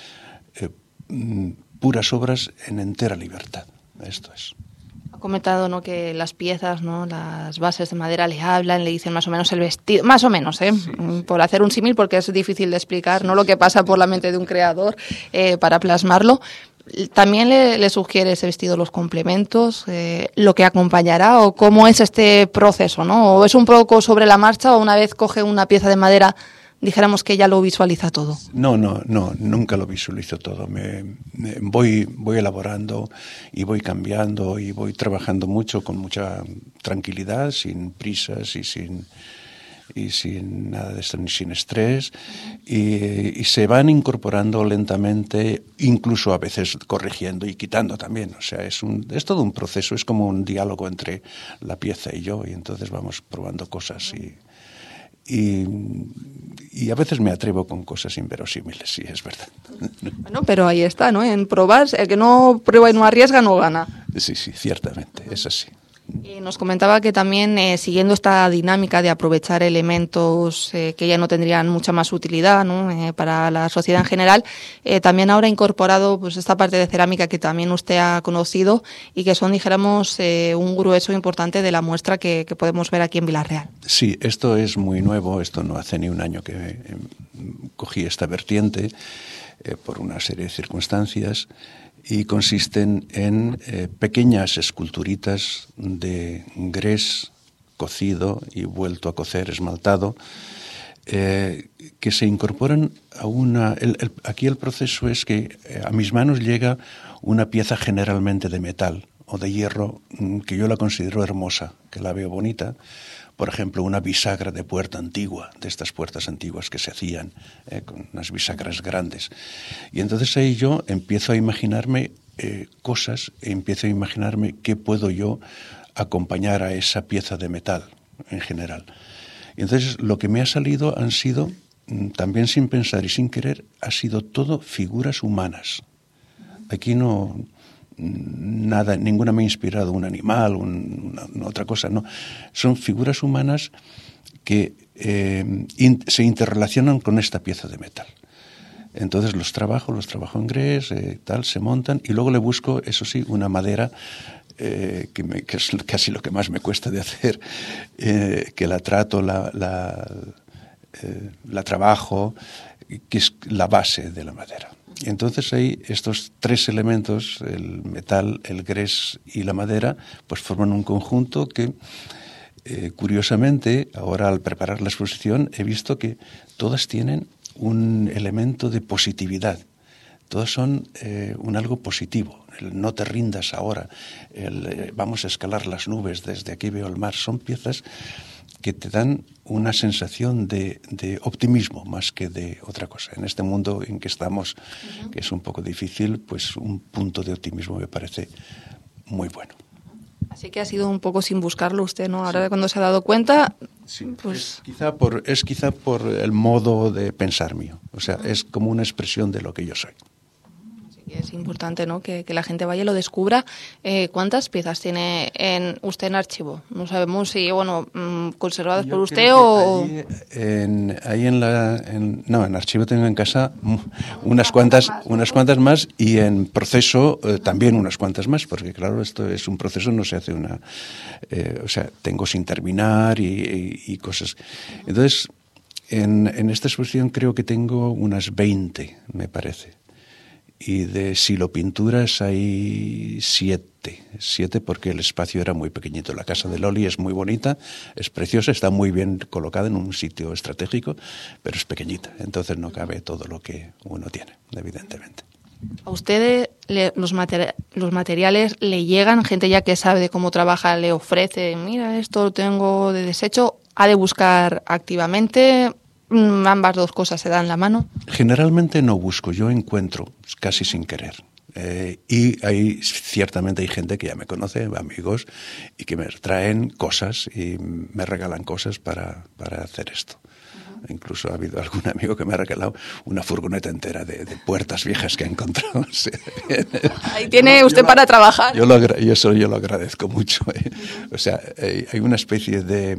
puras obras en entera libertad. Esto es. Ha comentado, ¿no?, que las piezas, ¿no?, las bases de madera le hablan, le dicen más o menos el vestido, más o menos, sí. Por hacer un símil, porque es difícil de explicar, ¿no?, lo que pasa por la mente de un creador para plasmarlo. ¿También le sugiere ese vestido los complementos, lo que acompañará, o cómo es este proceso, ¿no? ¿O es un poco sobre la marcha, o una vez coge una pieza de madera dijéramos que ya lo visualiza todo. No, nunca lo visualizo todo. Voy elaborando y voy cambiando y voy trabajando mucho con mucha tranquilidad, sin prisas y sin nada de esto, ni sin estrés, y se van incorporando lentamente, incluso a veces corrigiendo y quitando también. O sea, es todo un proceso, es como un diálogo entre la pieza y yo, y entonces vamos probando cosas y a veces me atrevo con cosas inverosímiles, sí, es verdad. Bueno, pero ahí está, ¿no? En probar, el que no prueba y no arriesga no gana. Sí, ciertamente, es así. Y nos comentaba que también, siguiendo esta dinámica de aprovechar elementos que ya no tendrían mucha más utilidad, ¿no? Para la sociedad en general, también ahora ha incorporado pues esta parte de cerámica que también usted ha conocido y que son, dijéramos, un grueso importante de la muestra que podemos ver aquí en Vila-real. Sí, esto es muy nuevo, esto no hace ni un año que cogí esta vertiente por una serie de circunstancias, y consisten en pequeñas esculturitas de grés cocido y vuelto a cocer, esmaltado, que se incorporan a una... Aquí el proceso es que a mis manos llega una pieza generalmente de metal o de hierro que yo la considero hermosa, que la veo bonita. Por ejemplo, una bisagra de puerta antigua, de estas puertas antiguas que se hacían con unas bisagras grandes. Y entonces ahí yo empiezo a imaginarme cosas, empiezo a imaginarme qué puedo yo acompañar a esa pieza de metal en general. Y entonces lo que me ha salido han sido, también sin pensar y sin querer, ha sido todo figuras humanas. Aquí no... nada, ninguna me ha inspirado un animal, otra cosa, no. Son figuras humanas que se interrelacionan con esta pieza de metal. Entonces los trabajo en grés, se montan, y luego le busco, eso sí, una madera que es casi lo que más me cuesta de hacer, que la trato, la trabajo, que es la base de la madera. Y entonces ahí estos tres elementos, el metal, el grés y la madera, pues forman un conjunto que, curiosamente, ahora al preparar la exposición he visto que todas tienen un elemento de positividad. Todas son un algo positivo. El no te rindas ahora, vamos a escalar las nubes, desde aquí veo el mar. Son piezas que te dan una sensación de optimismo más que de otra cosa. En este mundo en que estamos, que es un poco difícil, pues un punto de optimismo me parece muy bueno. Así que ha sido un poco sin buscarlo usted, ¿no? Ahora cuando se ha dado cuenta, sí, pues... Es quizá por el modo de pensar mío. O sea, es como una expresión de lo que yo soy. Es importante, ¿no?, que la gente vaya y lo descubra. ¿Cuántas piezas tiene usted en archivo? No sabemos si, conservadas por usted o... En archivo tengo en casa unas cuantas más, y en proceso también unas cuantas más, porque claro, esto es un proceso, no se hace tengo sin terminar y cosas. Entonces, en esta exposición creo que tengo unas 20, me parece. Y de silopinturas hay 7 porque el espacio era muy pequeñito. La casa de Loli es muy bonita, es preciosa, está muy bien colocada en un sitio estratégico, pero es pequeñita, entonces no cabe todo lo que uno tiene, evidentemente. ¿A usted los materiales le llegan? Gente ya que sabe de cómo trabaja le ofrece, mira, esto lo tengo de desecho, ¿ha de buscar activamente? ¿Ambas dos cosas se dan la mano? Generalmente no busco, yo encuentro casi sin querer. Y ciertamente hay gente que ya me conoce, amigos, y que me traen cosas y me regalan cosas para hacer esto. Uh-huh. Incluso ha habido algún amigo que me ha regalado una furgoneta entera de puertas viejas que ha encontrado. Ahí tiene usted para trabajar. Yo lo agradezco mucho. O sea, hay una especie de...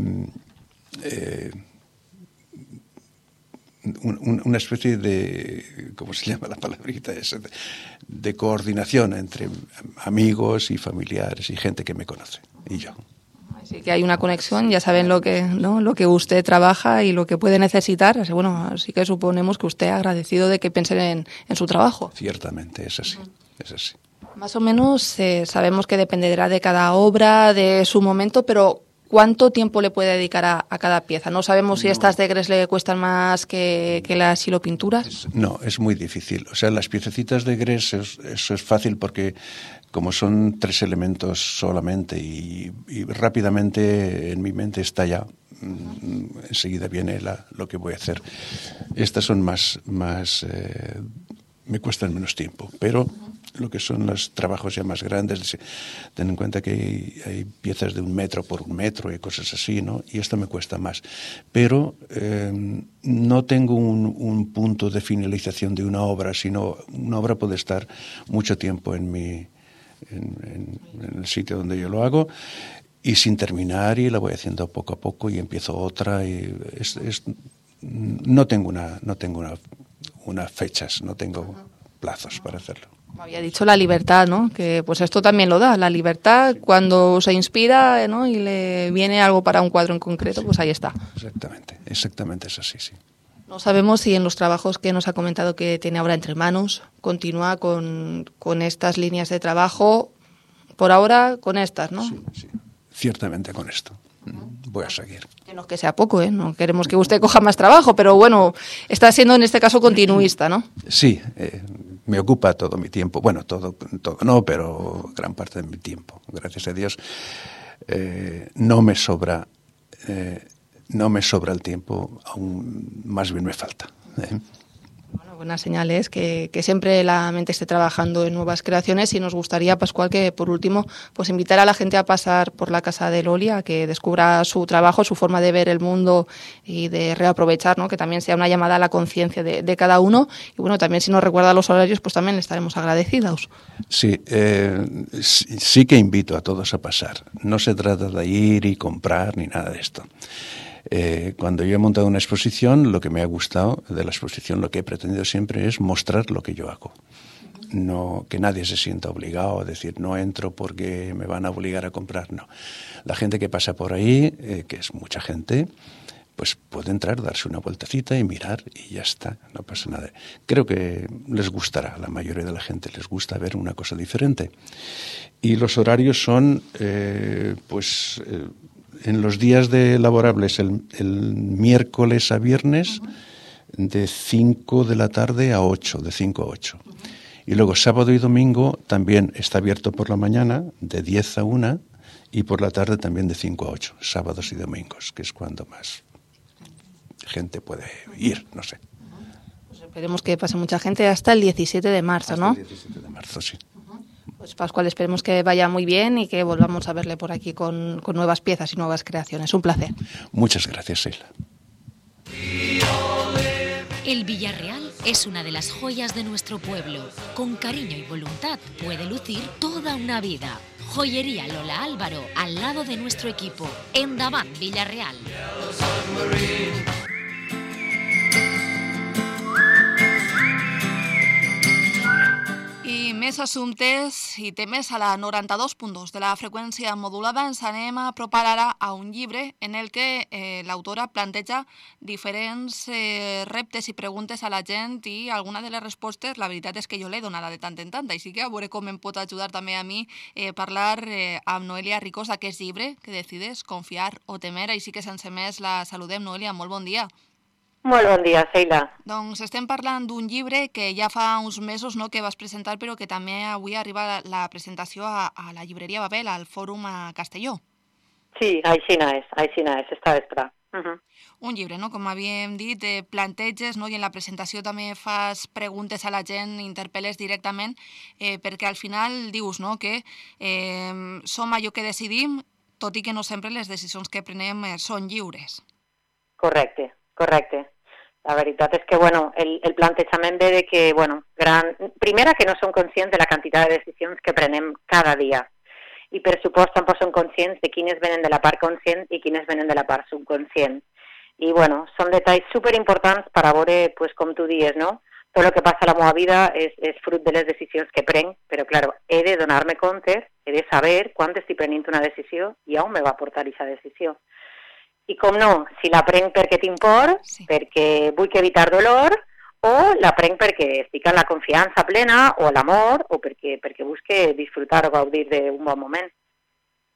una especie de, ¿cómo se llama la palabrita esa? De coordinación entre amigos y familiares y gente que me conoce, y yo. Así que hay una conexión, ya saben lo que usted trabaja y lo que puede necesitar. Así que suponemos que usted ha agradecido de que piensen en su trabajo. Ciertamente, es así. Más o menos sabemos que dependerá de cada obra, de su momento, pero ¿cuánto tiempo le puede dedicar a cada pieza? No sabemos si estas de gres le cuestan más que las hilopinturas. No, es muy difícil. O sea, las piececitas de gres, eso es fácil porque como son 3 elementos solamente y rápidamente en mi mente está ya, enseguida viene lo que voy a hacer. Estas son más me cuestan menos tiempo, pero lo que son los trabajos ya más grandes, ten en cuenta que hay piezas de 1 metro por 1 metro y cosas así, ¿no? Y esto me cuesta más. Pero no tengo un punto de finalización de una obra, sino una obra puede estar mucho tiempo en el sitio donde yo lo hago y sin terminar, y la voy haciendo poco a poco y empiezo otra. Y no tengo una fechas, no tengo plazos para hacerlo. Como había dicho, la libertad, ¿no? Que pues esto también lo da, la libertad cuando se inspira, ¿no? Y le viene algo para un cuadro en concreto, pues ahí está. Exactamente es así, sí. No sabemos si en los trabajos que nos ha comentado que tiene ahora entre manos, continúa con estas líneas de trabajo, por ahora con estas, ¿no? Sí, ciertamente con esto. Voy a seguir. Que no es que sea poco, no queremos que usted coja más trabajo, pero bueno, está siendo en este caso continuista, ¿no? Sí, me ocupa todo mi tiempo. Bueno, todo no, pero gran parte de mi tiempo. Gracias a Dios no me sobra el tiempo, aún más bien me falta. Bueno, buena señal es que siempre la mente esté trabajando en nuevas creaciones, y nos gustaría, Pascual, que por último pues invitar a la gente a pasar por la Casa del Oli, a que descubra su trabajo, su forma de ver el mundo y de reaprovechar, ¿no? Que también sea una llamada a la conciencia de cada uno, y bueno, también si nos recuerda los horarios, pues también le estaremos agradecidos. Sí, sí que invito a todos a pasar. No se trata de ir y comprar ni nada de esto. Cuando yo he montado una exposición, lo que me ha gustado de la exposición, lo que he pretendido siempre es mostrar lo que yo hago. No que nadie se sienta obligado a decir no entro porque me van a obligar a comprar, no. La gente que pasa por ahí, que es mucha gente, pues puede entrar, darse una vueltecita y mirar y ya está, no pasa nada. Creo que les gustará, a la mayoría de la gente les gusta ver una cosa diferente. Y los horarios son, en los días laborables, el miércoles a viernes, de 5 de la tarde a 8, de 5 a 8. Y luego sábado y domingo también está abierto por la mañana, de 10 a 1, y por la tarde también de 5 a 8, sábados y domingos, que es cuando más gente puede ir, no sé. Pues esperemos que pase mucha gente hasta el 17 de marzo, ¿no? Hasta el 17 de marzo, sí. Pues Pascual, esperemos que vaya muy bien y que volvamos a verle por aquí con nuevas piezas y nuevas creaciones. Un placer. Muchas gracias, Sheila. El Villarreal es una de las joyas de nuestro pueblo. Con cariño y voluntad puede lucir toda una vida. Joyería Lola Álvaro, al lado de nuestro equipo. Endavant, Villarreal. I més assumptes i temes a la 92.2 de la freqüència modulada. Ens anem a apropar ara a un llibre en el que l'autora planteja diferents reptes i preguntes a la gent, i alguna de les respostes la veritat és que jo l'he donada de tant en tant, així que a veure com em pot ajudar també a mi parlar amb Noelia Ricós d'aquest llibre que decides, confiar o temer. Així que sense més la saludem. Noelia, molt bon dia. Molt bon dia, Sheila. Doncs estem parlant d'un llibre que ja fa uns mesos, no, que vas presentar, però que també avui arriba la presentació a la llibreria Babel, al Fòrum a Castelló. Sí, així és, esta vespre. Un llibre, no? Com havíem dit, planteges, no? I en la presentació també fas preguntes a la gent, interpel·les directament, perquè al final dius, no?, que som allò que decidim, tot i que no sempre les decisions que prenem són lliures. Correcte. La veritat és que, el plantejament ve de que, primera, que no som conscients de la quantitat de decisions que prenem cada dia. I, per supost, tampoc som conscients de quines venen de la part conscient i quines venen de la part subconscient. I, són detalls superimportants per a veure, com tu dius, no? Tot el que passa a la meva vida és fruit de les decisions que prenc, però, clar, he de donar-me compte, he de saber quan estic prenent una decisió i on me va portar aquesta decisió. I com no, si la prenc perquè tinc por, perquè vull evitar dolor, o la prenc perquè estic en la confiança plena, o l'amor, o perquè busque disfrutar o gaudir d'un bon moment.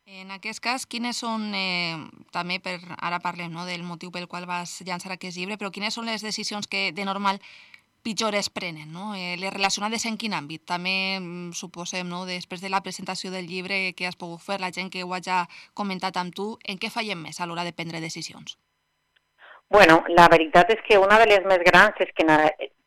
En aquest cas, quines són, també ara parlem del motiu pel qual vas llançar aquest llibre, però quines són les decisions que de normal pitjor es prenen, no? Les relacionades en quin àmbit? També suposem, no, després de la presentació del llibre que has pogut fer, la gent que ho hagi comentat amb tu, en què fallem més a l'hora de prendre decisions? Bueno, la veritat és que una de les més grans és que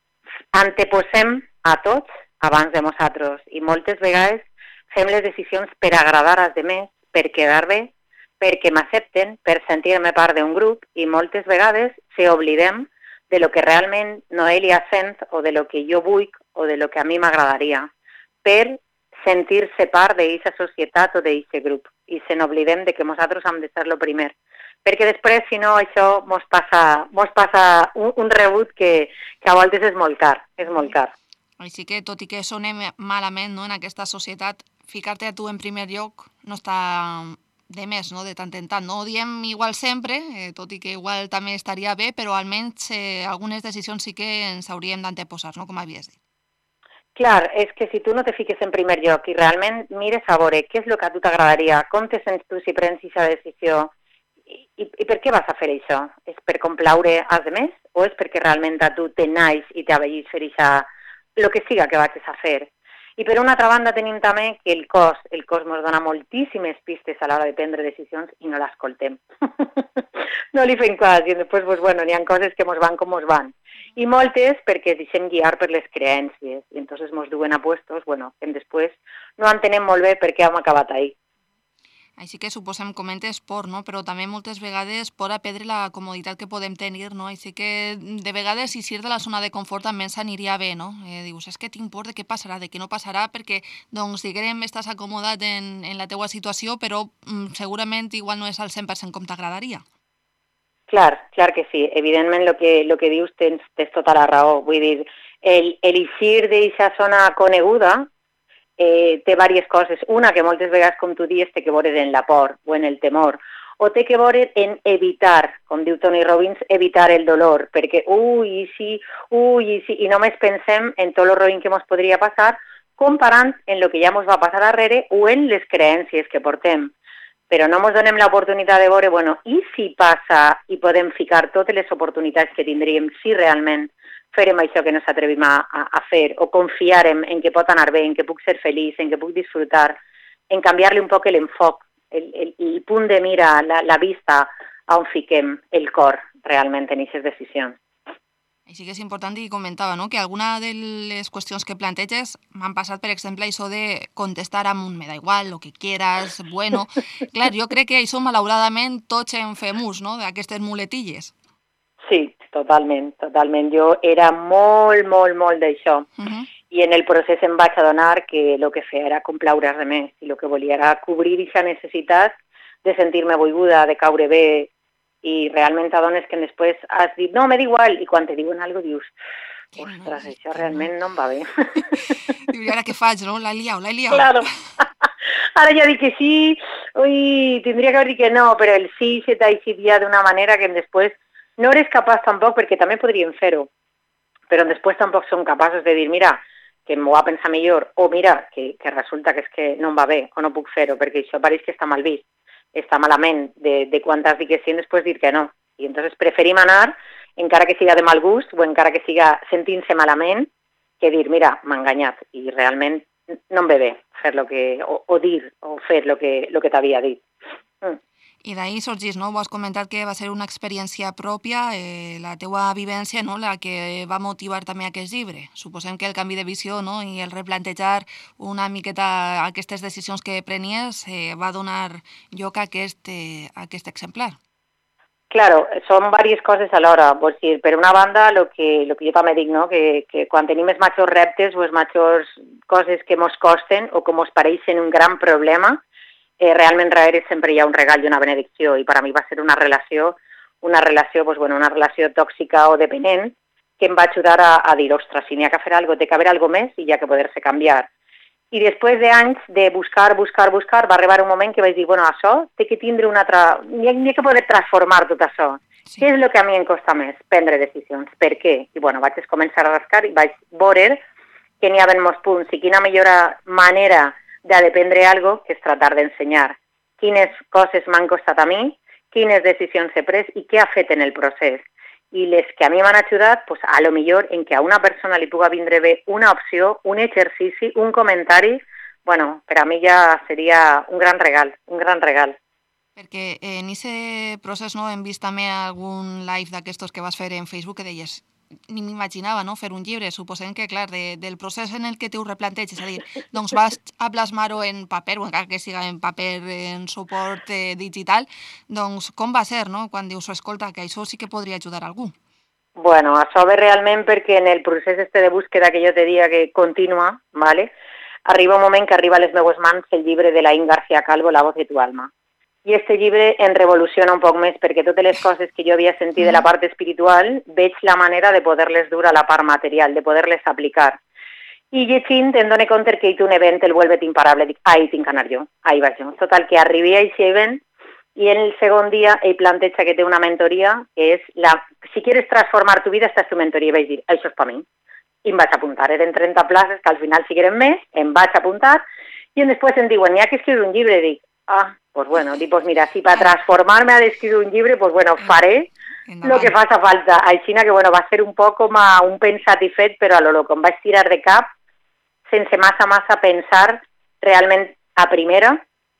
anteposem a tots abans de nosaltres i moltes vegades fem les decisions per agradar als demés, per quedar bé, perquè m'accepten, per sentir-me part d'un grup i moltes vegades oblidem de lo que realment Noelia sent o de lo que jo vull o de lo que a mi m'agradaria per sentir-se part d'aquesta societat o d'aquest grup i se n'oblidem de que nosaltres hem de ser lo primer. Perquè després, si no, això mos passa un rebut que a voltes és molt car, Així que, tot i que sonem malament, no, en aquesta societat, ficar-te a tu en primer lloc no està de més, no, de tant en tant. No ho diem igual sempre, tot i que igual també estaria bé, però almenys algunes decisions sí que ens hauríem d'anteposar, no, com havies dit. Clar, és que si tu no te fiques en primer lloc i realment mires a veure què és el que a tu t'agradaria, com te sents tu si prens aquesta decisió, i per què vas a fer això? És per complaure als demés o és perquè realment a tu te naix i t'avellis fer això, el que siga que vagis a fer? I per una altra banda tenim també que el cos ens dona moltíssimes pistes a l'hora de prendre decisions i no l'escoltem. No li fem cas i després n'hi ha coses que ens van com ens van. I moltes perquè ens deixem guiar per les creències i entonces ens duen a puestos que després no entenem molt bé per què hem acabat ahí. Així que suposem, comentes por, no? Però també moltes vegades por a perdre la comoditat que podem tenir, no? Així que de vegades eixir de la zona de confort també ens aniria bé, no? Dius, és que tinc por de què passarà, de què no passarà, perquè, doncs, diguem, estàs acomodat en la teua situació, però segurament igual no és al 100% com t'agradaria. Clar que sí. Evidentment, lo que dius tens tota la raó. Vull dir, el eixir d'aquesta zona coneguda té diverses coses. Una, que moltes vegades, com tu dius, té que veure en la por o en el temor, o té que veure en evitar, com diu Tony Robbins, evitar el dolor, perquè i només pensem en tot el roïn que ens podria passar, comparant en el que ja ens va passar darrere o en les creències que portem. Però no ens donem l'oportunitat de veure, i si passa i podem ficar totes les oportunitats que tindríem si realment farem això que no s'atrevim a fer o confiarem en que pot anar bé, en que puc ser feliç, en que puc disfrutar, en canviar-li un poc l'enfoc, el punt de mira, la vista on fiquem el cor realment en aquestes decisions. Així que és important i comentava, no?, que alguna de les qüestions que planteges m'han passat, per exemple, això de contestar amb un me da igual, lo que quieras, bueno. Clar, jo crec que això, malauradament, tots en fem ús, no?, d'aquestes muletilles. Sí, totalment. Jo era molt d'això. I en el procés em vaig adonar que el que feia era complaure als demés i el que volia era cobrir aquesta necessitat de sentir-me volguda, de caure bé, i realment t'adones que després has dit no, me da igual, i quan te diuen alguna cosa dius ostres, això realment no em va bé. Diu, i ara què faig, no? L'he liat. Claro. Ara ja dic que sí, tindria que haver dit que no, però el sí se t'ha eixit ja d'una manera que després no eres capaç tampoc, perquè també podríem fer-ho, però després tampoc som capaços de dir, mira, que m'ho va pensar millor, o mira, que resulta que és que no em va bé, o no puc fer-ho, perquè això pareix que està mal vist, està malament, de quan has dit que sí, després dir que no. I entonces preferim anar, encara que siga de mal gust, o encara que siga sentint-se malament, que dir, mira, m'ha enganyat, i realment no em ve bé fer o dir, o fer el que t'havia dit. I d'ahir sorgís, no? Ho has comentat que va ser una experiència pròpia, la teua vivència, no?, la que va motivar també aquest llibre. Suposem que el canvi de visió, no?, i el replantejar una miqueta aquestes decisions que prenies va donar lloc a aquest exemplar. Claro, són diverses coses alhora. Vull dir, per una banda, el que jo també dic, no?, que quan tenim els majors reptes o les majors coses que ens costen o que ens pareixen un gran problema, realment darrere sempre hi ha un regal i una benedicció, i per a mi va ser una relació tòxica o dependent que em va ajudar a dir, ostres, si n'hi ha que fer alguna cosa, té que haver alguna cosa més i hi ha que poder-se canviar. I després d'anys de buscar, va arribar un moment que vaig dir, això té que tindre una altra... N'hi ha que poder transformar tot això. Sí. Què és el que a mi em costa més? Prendre decisions. Per què? I vaig començar a rascar i vaig veure que n'hi havia molts punts i quina millor manera de aprendre algo que és tratar d'ensenyar. quines coses m'han costat a mi, quines decisions he pres i què ha fet en el procés. I les que a mi m'han ajudat, pues, a lo millor en que a una persona li puga vindre bé una opció, un exercici, un comentari, bueno, per a mi ja seria un gran regal, un gran regal. Perquè en aquest procés no, hem vist també algun live d'aquestos que vas fer en Facebook que deies, ni m'imaginava no, fer un llibre, suposem que, clar, del procés en el que t'ho replanteges, és a dir, doncs vas a plasmar-ho en paper, o encara que siga en paper en suport digital, doncs com va ser, no?, quan dius, escolta, que això sí que podria ajudar a algú? Bueno, això ve realment perquè en el procés este de búsqueda que jo te dia que continua, ¿vale?, arriba un moment que arriba a les meues mans el llibre de Laín García Calvo, La voz de tu alma. I este llibre en revoluciona un poc més perquè totes les coses que jo havia sentit de la part espiritual veig la manera de poder-les dur a la part material, de poder-les aplicar. I llegint em dono compte que un event el vuelve imparable. Dic, ahí tinc que anar jo, ahí vaig jo. Total, que arribi a aquest event i en el segon dia ell planteja que té una mentoria que és si quieres transformar tu vida, esta és tu mentoria. I vaig dir, això és per mi. I em vaig apuntar. Eren 30 places, que al final si quieren més, em vaig apuntar. I després em diuen, n'hi ha que escriure un llibre. Dic, pues bueno, pues mira, si para transformarme ha de escribir un llibre, pues bueno, faré lo que faça falta. Així que bueno, va ser un poc com un pensat i fet, però a lo loco, em vaig tirar de cap sense massa pensar realment a primera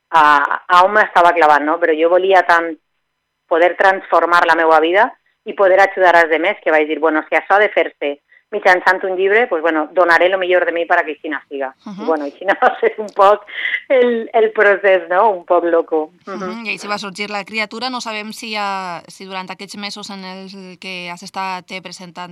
a on m'estava clavant, no? Però jo volia tant poder transformar la meva vida i poder ajudar als demés, que vaig dir, bueno, si això ha de fer-se mitjançant un llibre, pues bueno, donaré lo millor de mi para que així siga. I bueno, així va ser un poc el procés, no? Un poc loco. I així va sorgir la criatura. No sabem si durant aquests mesos en el que has estat presentant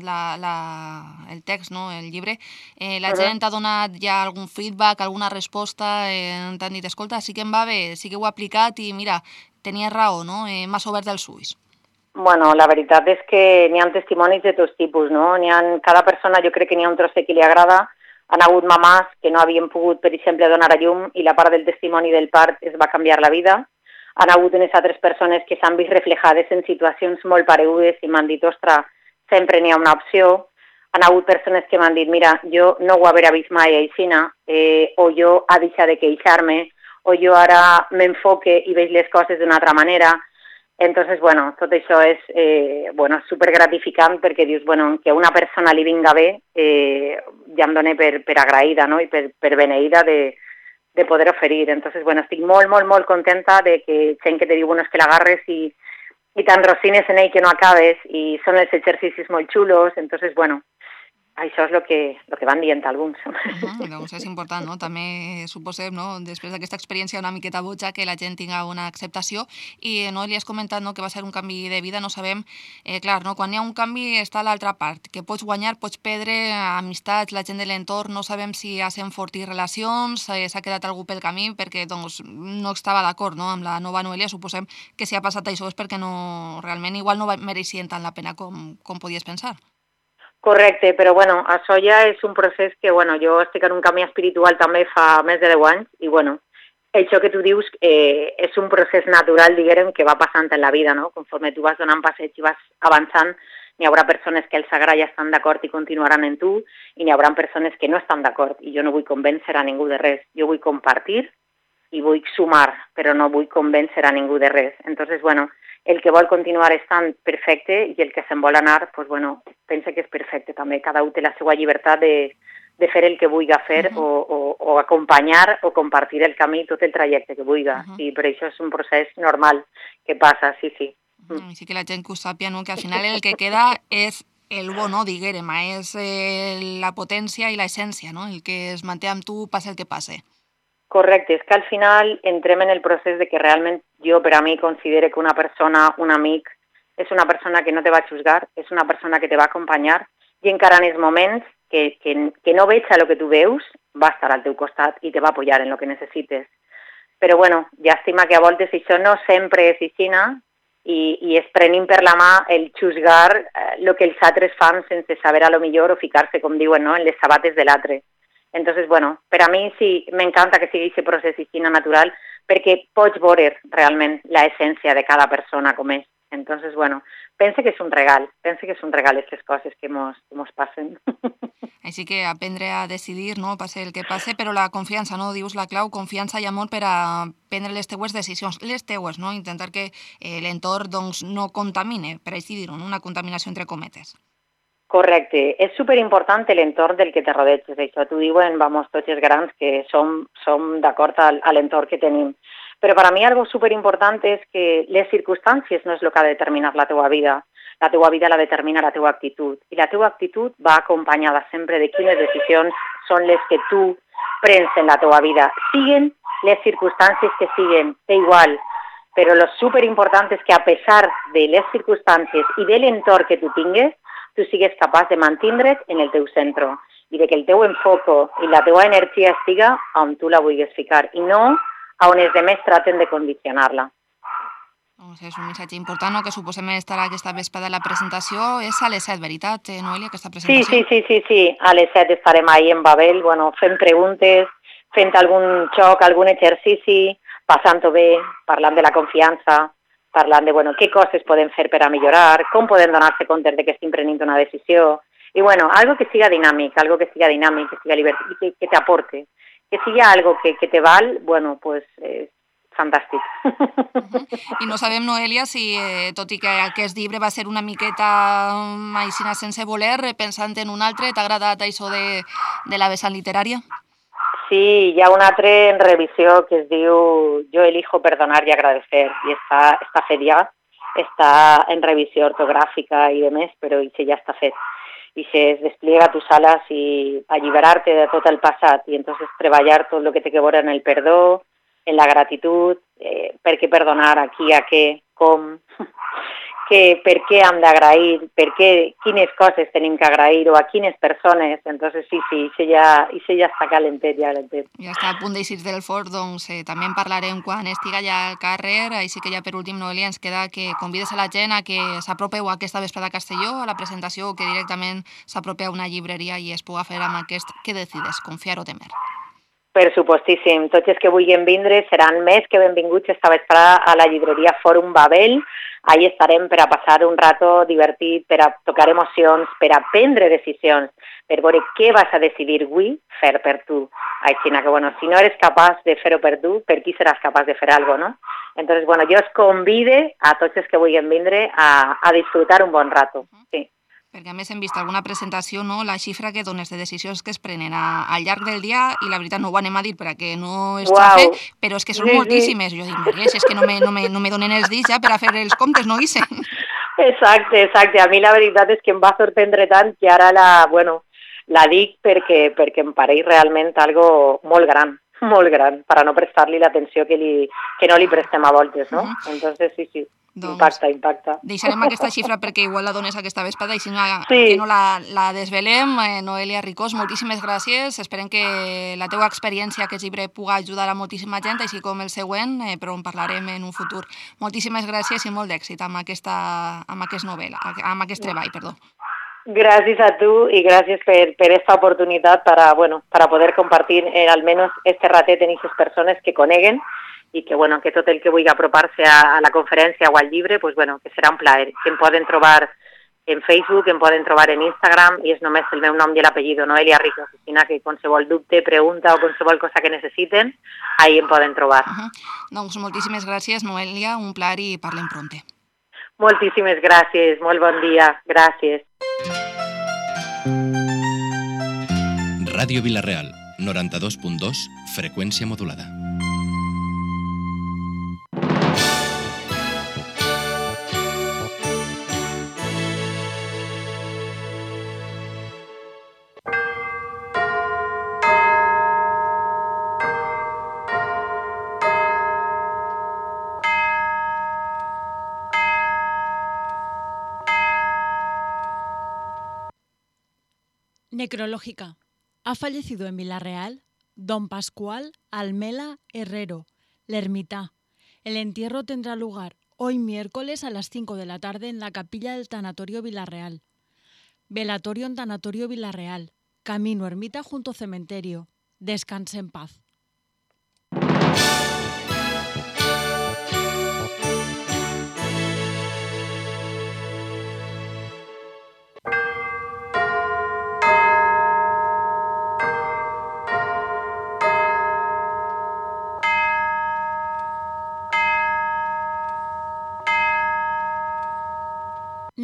el text, no? El llibre, la gent t'ha donat ja algun feedback, alguna resposta, t'han dit, escolta, sí que em va bé, sí que ho he aplicat i mira, tenies raó, no? M'has obert els ulls. Bueno, la veritat és que n'hi ha testimonis de tots tipus, no? Cada persona jo crec que n'hi ha un trosset que li agrada. Han hagut mamàs que no havien pogut, per exemple, donar a llum i la part del testimoni del part es va canviar la vida. Han hagut unes altres persones que s'han vist reflejades en situacions molt paregudes i m'han dit, ostres, sempre n'hi ha una opció. Han hagut persones que m'han dit, mira, jo no ho haver vist mai aixina, o jo ha deixat de queixar-me, o jo ara m'enfoque i veig les coses d'una altra manera. Entonces, bueno, tot això és super gratificant perquè dius, bueno, que a una persona li vinga bé, ja em dona per agraïda, no? I per beneïda de poder oferir. Entonces, bueno, estic molt contenta de que gent que te diu, bueno, és que l'agarres i t'enrosines en ell que no acabes i són els exercicis molt xulos. Entonces, bueno, això és el que van dient alguns. Doncs és important, no? També suposem, no?, després d'aquesta experiència una miqueta boja, que la gent tinga una acceptació. I no li has comentat, no?, que va ser un canvi de vida. No sabem, clar, no?, quan hi ha un canvi està l'altra part, que pots guanyar, pots perdre amistats, la gent de l'entorn. No sabem si has enfortit relacions, s'ha quedat algú pel camí perquè doncs, no estava d'acord, no?, amb la nova Noelia. Suposem que si ha passat això és perquè no, realment igual no mereixien tant la pena com podies pensar. Correcte, però bueno, això ja és un procés que, bueno, jo estic en un camí espiritual també fa més de 10 anys i, bueno, això que tu dius és un procés natural, diguem, que va passant en la vida, no? Conforme tu vas donant passeig i vas avançant, n'hi haurà persones que els agrada i estan d'acord i continuaran en tu i n'hi haurà persones que no estan d'acord i jo no vull convèncer a ningú de res. Jo vull compartir i vull sumar, però no vull convèncer a ningú de res. Entonces, bueno, el que vol continuar estant perfecte i el que se'n vol anar, pues bueno, pensa que és perfecte també. Cada un té la seva llibertat de fer el que vulgui fer o acompanyar o compartir el camí, tot el trajecte que vulgui. I per això és un procés normal que passa, sí. Així que la gent que ho sàpia, no?, que al final el que queda és el bo, no?, diguérem, és la potència i l'essència, no?, el que es manté amb tu, passe el que passe. Correcte, és que al final entrem en el procés de que realment jo per a mi considero que una persona, un amic, és una persona que no te va a juzgar, és una persona que te va a acompanyar i encara en els moments que no veig a lo que tu veus, va estar al teu costat i te va apoyar en lo que necessites. Però bueno, llàstima que a voltes això no sempre és aixina i es prenin per la mà el juzgar el que els altres fan sense saber a lo millor o ficar-se, com diuen, no?, en les sabates de l'altre. Entonces, bueno, per a mi sí, m'encanta que sigui aquest procés així natural perquè pots veure realment l'essència de cada persona com és. Entonces, bueno, pense que és un regal aquestes coses que mos passen. Així que aprendre a decidir, no?, passe el que passe, però la confiança, no?, dius la clau, confiança i amor per a prendre les teues decisions, les teues, no?, intentar que l'entorn doncs, no contamine, per així dir-ho, no? Una contaminació entre cometes. Correcte. És superimportant l'entorn del que te rodeges. Això t'ho diuen, vamos, tots els grans que som d'acord a l'entorn que tenim. Però per a mi algo superimportant és que les circumstàncies no és el que ha de determinar la teua vida. La teua vida la determina la teua actitud. I la teua actitud va acompanyada sempre de quines decisions són les que tu prens en la teua vida. Siguen les circumstàncies que siguen, té igual. Però lo superimportant és que a pesar de les circumstàncies i de l'entorn que tu tingues, tu sigues capaç de mantindre't en el teu centre i de que el teu enfoco i la teua energia estiga on tu la vulguis ficar i no a on els demés traten de condicionar-la. Doncs és un missatge important, no?, que suposem estar aquesta vesprada de la presentació. És a les 7, veritat, Noelia, aquesta presentació? Sí. A les 7 estarem ahí en Babel, fent preguntes, fent algun xoc, algun exercici, passant-ho bé, parlant de la confiança, parlant de què coses podem fer per a millorar, com podem donar-se compte de que estem prenent una decisió, i algo que siga dinàmic, que siga divertit, que t'aporte, que sigui algo que te val, pues fantàstic. I no sabem, Noelia, si, tot i que aquest llibre va ser una miqueta així sense voler, pensant en un altre, t'ha agradat això de la vessant literària? Sí, hi ha un altre en revisió que es diu Yo elijo perdonar y agradecer, i està fet ja, està en revisió ortogràfica i demés, però això ja està fet. I es despliega tus alas i alliberar-te de tot el passat i entonces treballar tot el que té que veure en el perdó, en la gratitud, per què perdonar, a qui, a què, com, per què hem d'agrair, quines coses tenim que agrair o a quines persones. Entonces sí, això ja està calentet, ja està a punt d'eixir del forn, doncs també en parlarem quan estiga ja al carrer, així que ja per últim, Noelia, ens queda que convides a la gent a que s'apropeu a aquesta vesprada a Castelló, a la presentació, o que directament s'apropeu a una llibreria i es puga fer amb aquest que decides, confiar o temer. Per supostíssim. Tots els que vulguin vindre seran més que benvinguts esta vesprada a la llibreria Fòrum Babel. Ahí estarem per a passar un rato divertit, per a tocar emocions, per a prendre decisions, per veure què vas a decidir avui fer per tu. Així que, si no eres capaç de fer-ho per tu, per qui seràs capaç de fer alguna cosa, no? Entonces, jo os convide a tots els que vulguin vindre a disfrutar un bon rato. Sí. Perquè a més hem vist alguna presentació, no?, la xifra que dones de decisions que es prenen al llarg del dia, i la veritat no ho anem a dir perquè no es xafe, però és que són moltíssimes. Jo dic, Maria, és que no me donen els dits ja per a fer els comptes, no hi sé. Exacte. A mi la veritat és que em va sorprendre tant que ara la dic perquè em pareix realment algo molt gran, per a no prestar-li l'atenció que no li prestem a voltes, no? Entonces, sí. Doncs impacta. Deixarem aquesta xifra perquè igual la dones aquesta vesprada i si no, que no la desvelem. Noelia Ricós, moltíssimes gràcies. Esperem que la teua experiència, aquest llibre, puga ajudar a moltíssima gent, així com el següent, però en parlarem en un futur. Moltíssimes gràcies i molt d'èxit amb aquest treball. Gràcies a tu i gràcies per esta oportunitat para poder compartir almenys este ratet en aquestes persones que coneguen i que tot el que vulgui apropar-se a la conferència o al llibre, que serà un plaer. Que em poden trobar en Facebook, em poden trobar en Instagram i és només el meu nom i l'apellido, Noelia Ricós. Que qualsevol dubte, pregunta o qualsevol cosa que necessiten, ahí em poden trobar. Doncs moltíssimes gràcies, Noelia, un plaer i parlem pronte. Moltíssimes gràcies, molt bon dia, gràcies. Ràdio Vila-real, 92.2, freqüència modulada. Necrológica. Ha fallecido en Vila-real don Pascual Almela Herrero, la ermita. El entierro tendrá lugar hoy miércoles a las 5 de la tarde en la capilla del Tanatorio Vila-real. Velatorio en Tanatorio Vila-real. Camino ermita junto cementerio. Descanse en paz.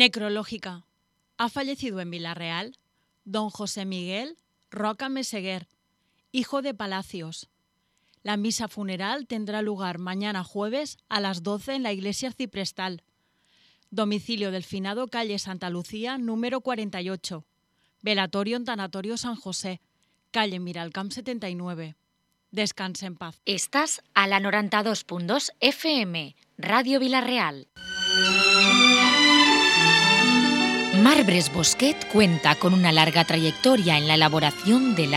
Necrológica. Ha fallecido en Villarreal don José Miguel Roca Meseguer, hijo de Palacios. La misa funeral tendrá lugar mañana jueves a las 12 en la iglesia arciprestal. Domicilio del finado, calle Santa Lucía, número 48. Velatorio en Tanatorio San José, calle Miralcamp 79. Descanse en paz. Estás a la 92.2 FM, Radio Villarreal. Marbres Bosquet cuenta con una larga trayectoria en la elaboración de